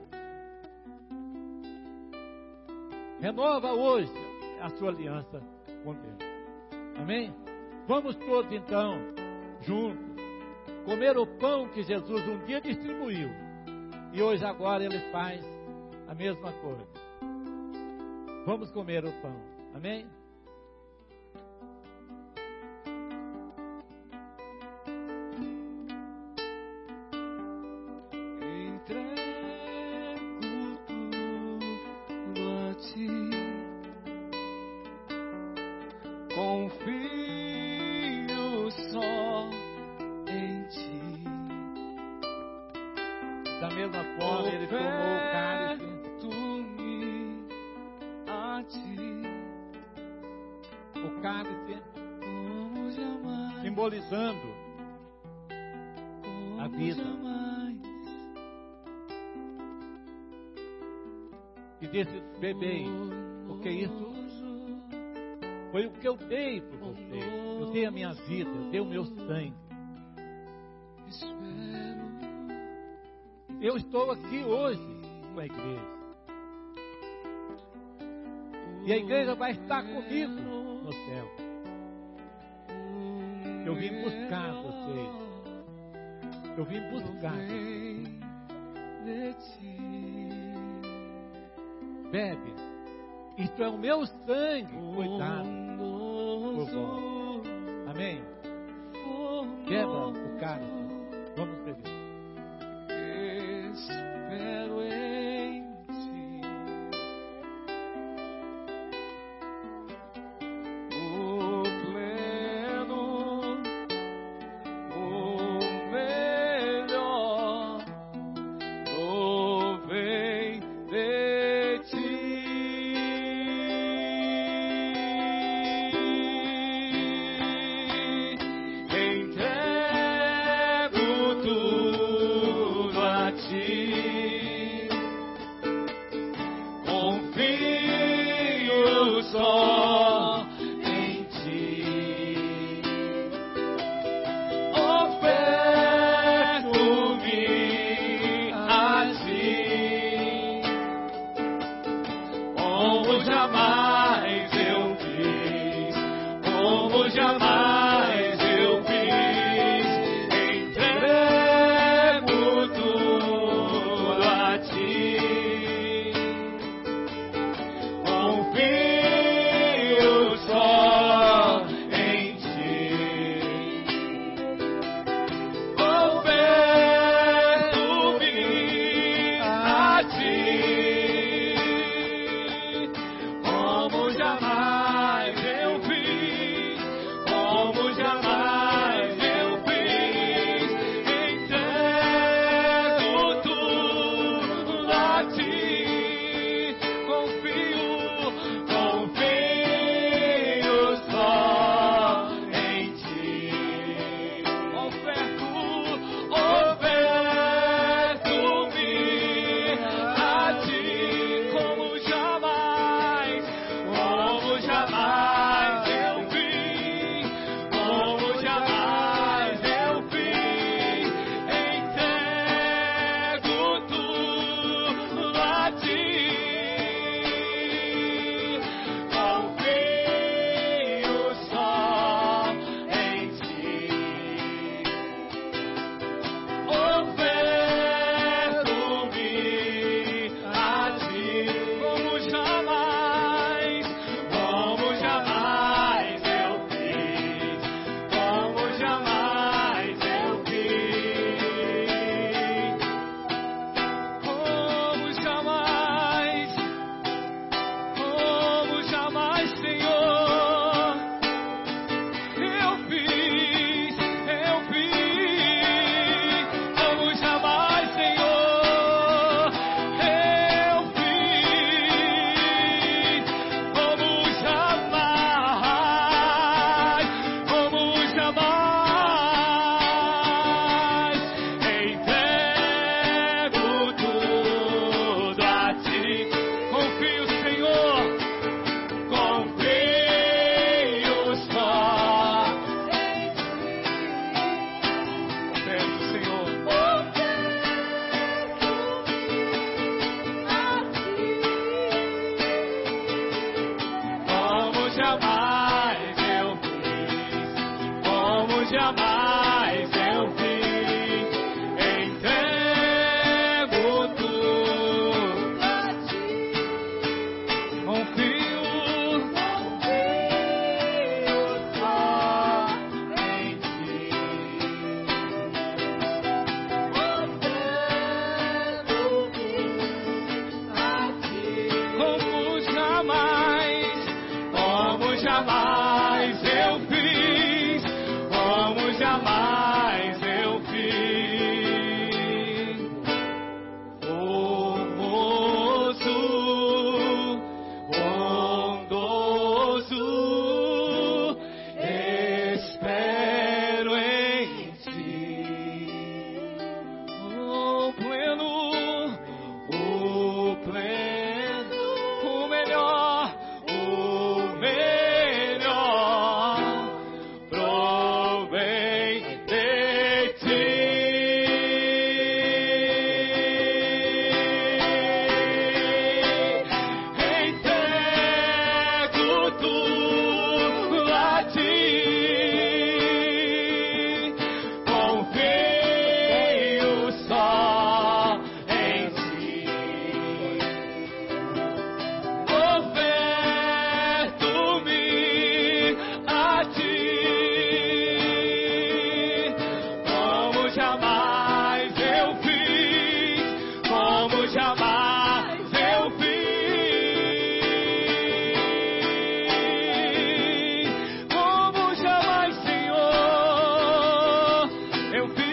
Renova hoje a sua aliança com Deus. Amém? Vamos todos então, juntos, comer o pão que Jesus um dia distribuiu. E hoje agora Ele faz a mesma coisa. Vamos comer o pão. Amém? Confio só em ti. Da mesma forma, Ele tomou o cálice. A ti. O cálice, Como jamais, simbolizando a vida. Jamais. E disse: bebei, porque isso foi o que eu dei por você. Eu dei a minha vida, eu dei o meu sangue. Eu estou aqui hoje com a igreja. E a igreja vai estar comigo no céu. Eu vim buscar vocês. Eu vim buscar vocês. Bebe. Isto é o meu sangue que foi dado por vós. Amém? Beba o cálice. Vamos beber. Espero em ti. O pleno, o melhor, provém de ti. Entrego tudo a ti. Confio só em ti. Oferto-me a ti. Como jamais eu fiz, como jamais eu fiz, entrego tudo a ti. Confio só em ti. Oferto-me a ti. Como jamais eu fiz, jamais eu fiz, como jamais eu fiz. Formoso, bondoso, espero em ti. O pleno, o melhor, provém de ti. Entrego tudo a ti, confio só em ti. Oferto-me a ti, como jamais eu fiz, como jamais eu fiz, como jamais, Senhor, eu fiz.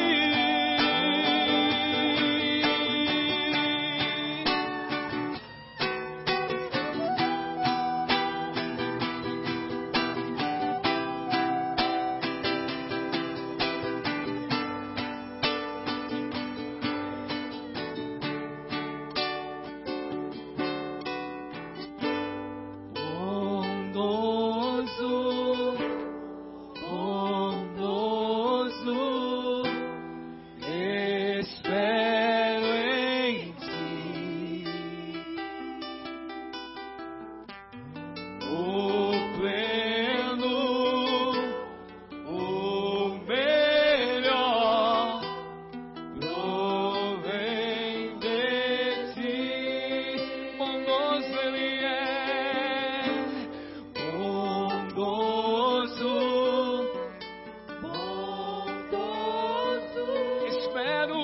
Bondoso, espero em ti. O pleno, o melhor, provém de ti. Bondoso Ele é, bondoso, espero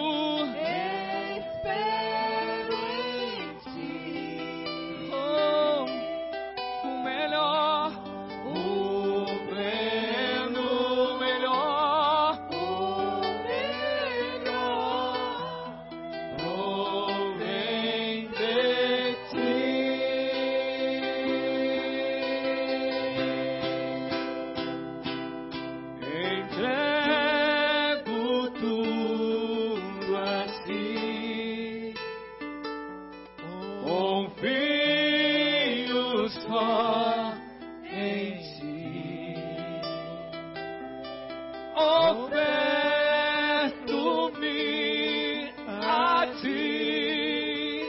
em ti. Oh, o melhor, o pleno, o melhor, provém de ti. Entrego tudo a ti, confio só em ti. Oferto-me a ti,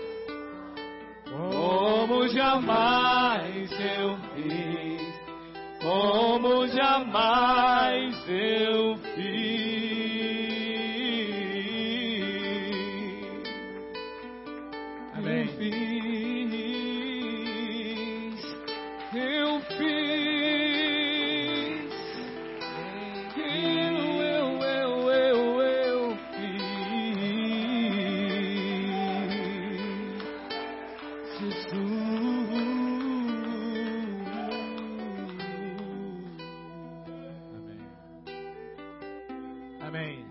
como jamais eu fiz, como jamais eu fiz. Amém. Eu fiz, eu fiz, Jesus. Amém.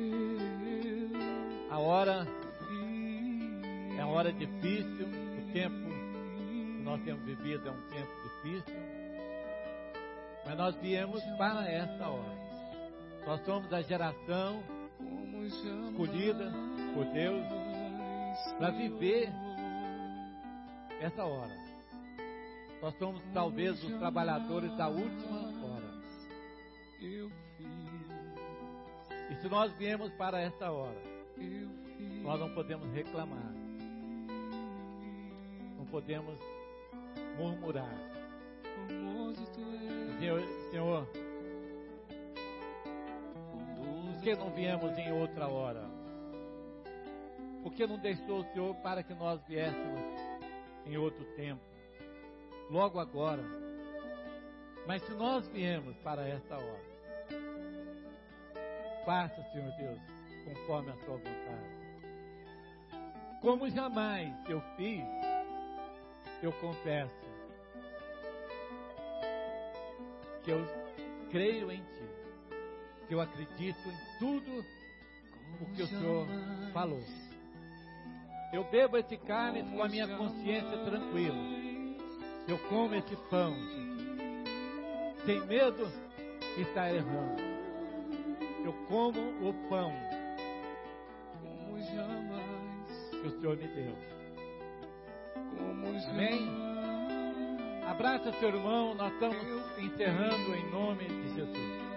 A hora é uma hora difícil, o tempo que nós temos vivido é um tempo difícil, mas nós viemos para esta hora. Nós somos a geração escolhida por Deus para viver essa hora. Nós somos talvez os trabalhadores da última hora. E se nós viemos para esta hora, nós não podemos reclamar, não podemos murmurar. Senhor, por que não viemos em outra hora? Por que não deixou o Senhor para que nós viéssemos em outro tempo? Logo agora. Mas se nós viemos para esta hora, faça, Senhor Deus, conforme a sua vontade. Como jamais eu fiz, eu confesso porque eu creio em Ti, que eu acredito em tudo o que o Senhor falou. Eu bebo esse cálice com a minha consciência tranquila. Eu como esse pão, sem medo de estar errando. Eu como o pão que o Senhor me deu. Amém? Abraça seu irmão, nós estamos encerrando em nome de Jesus.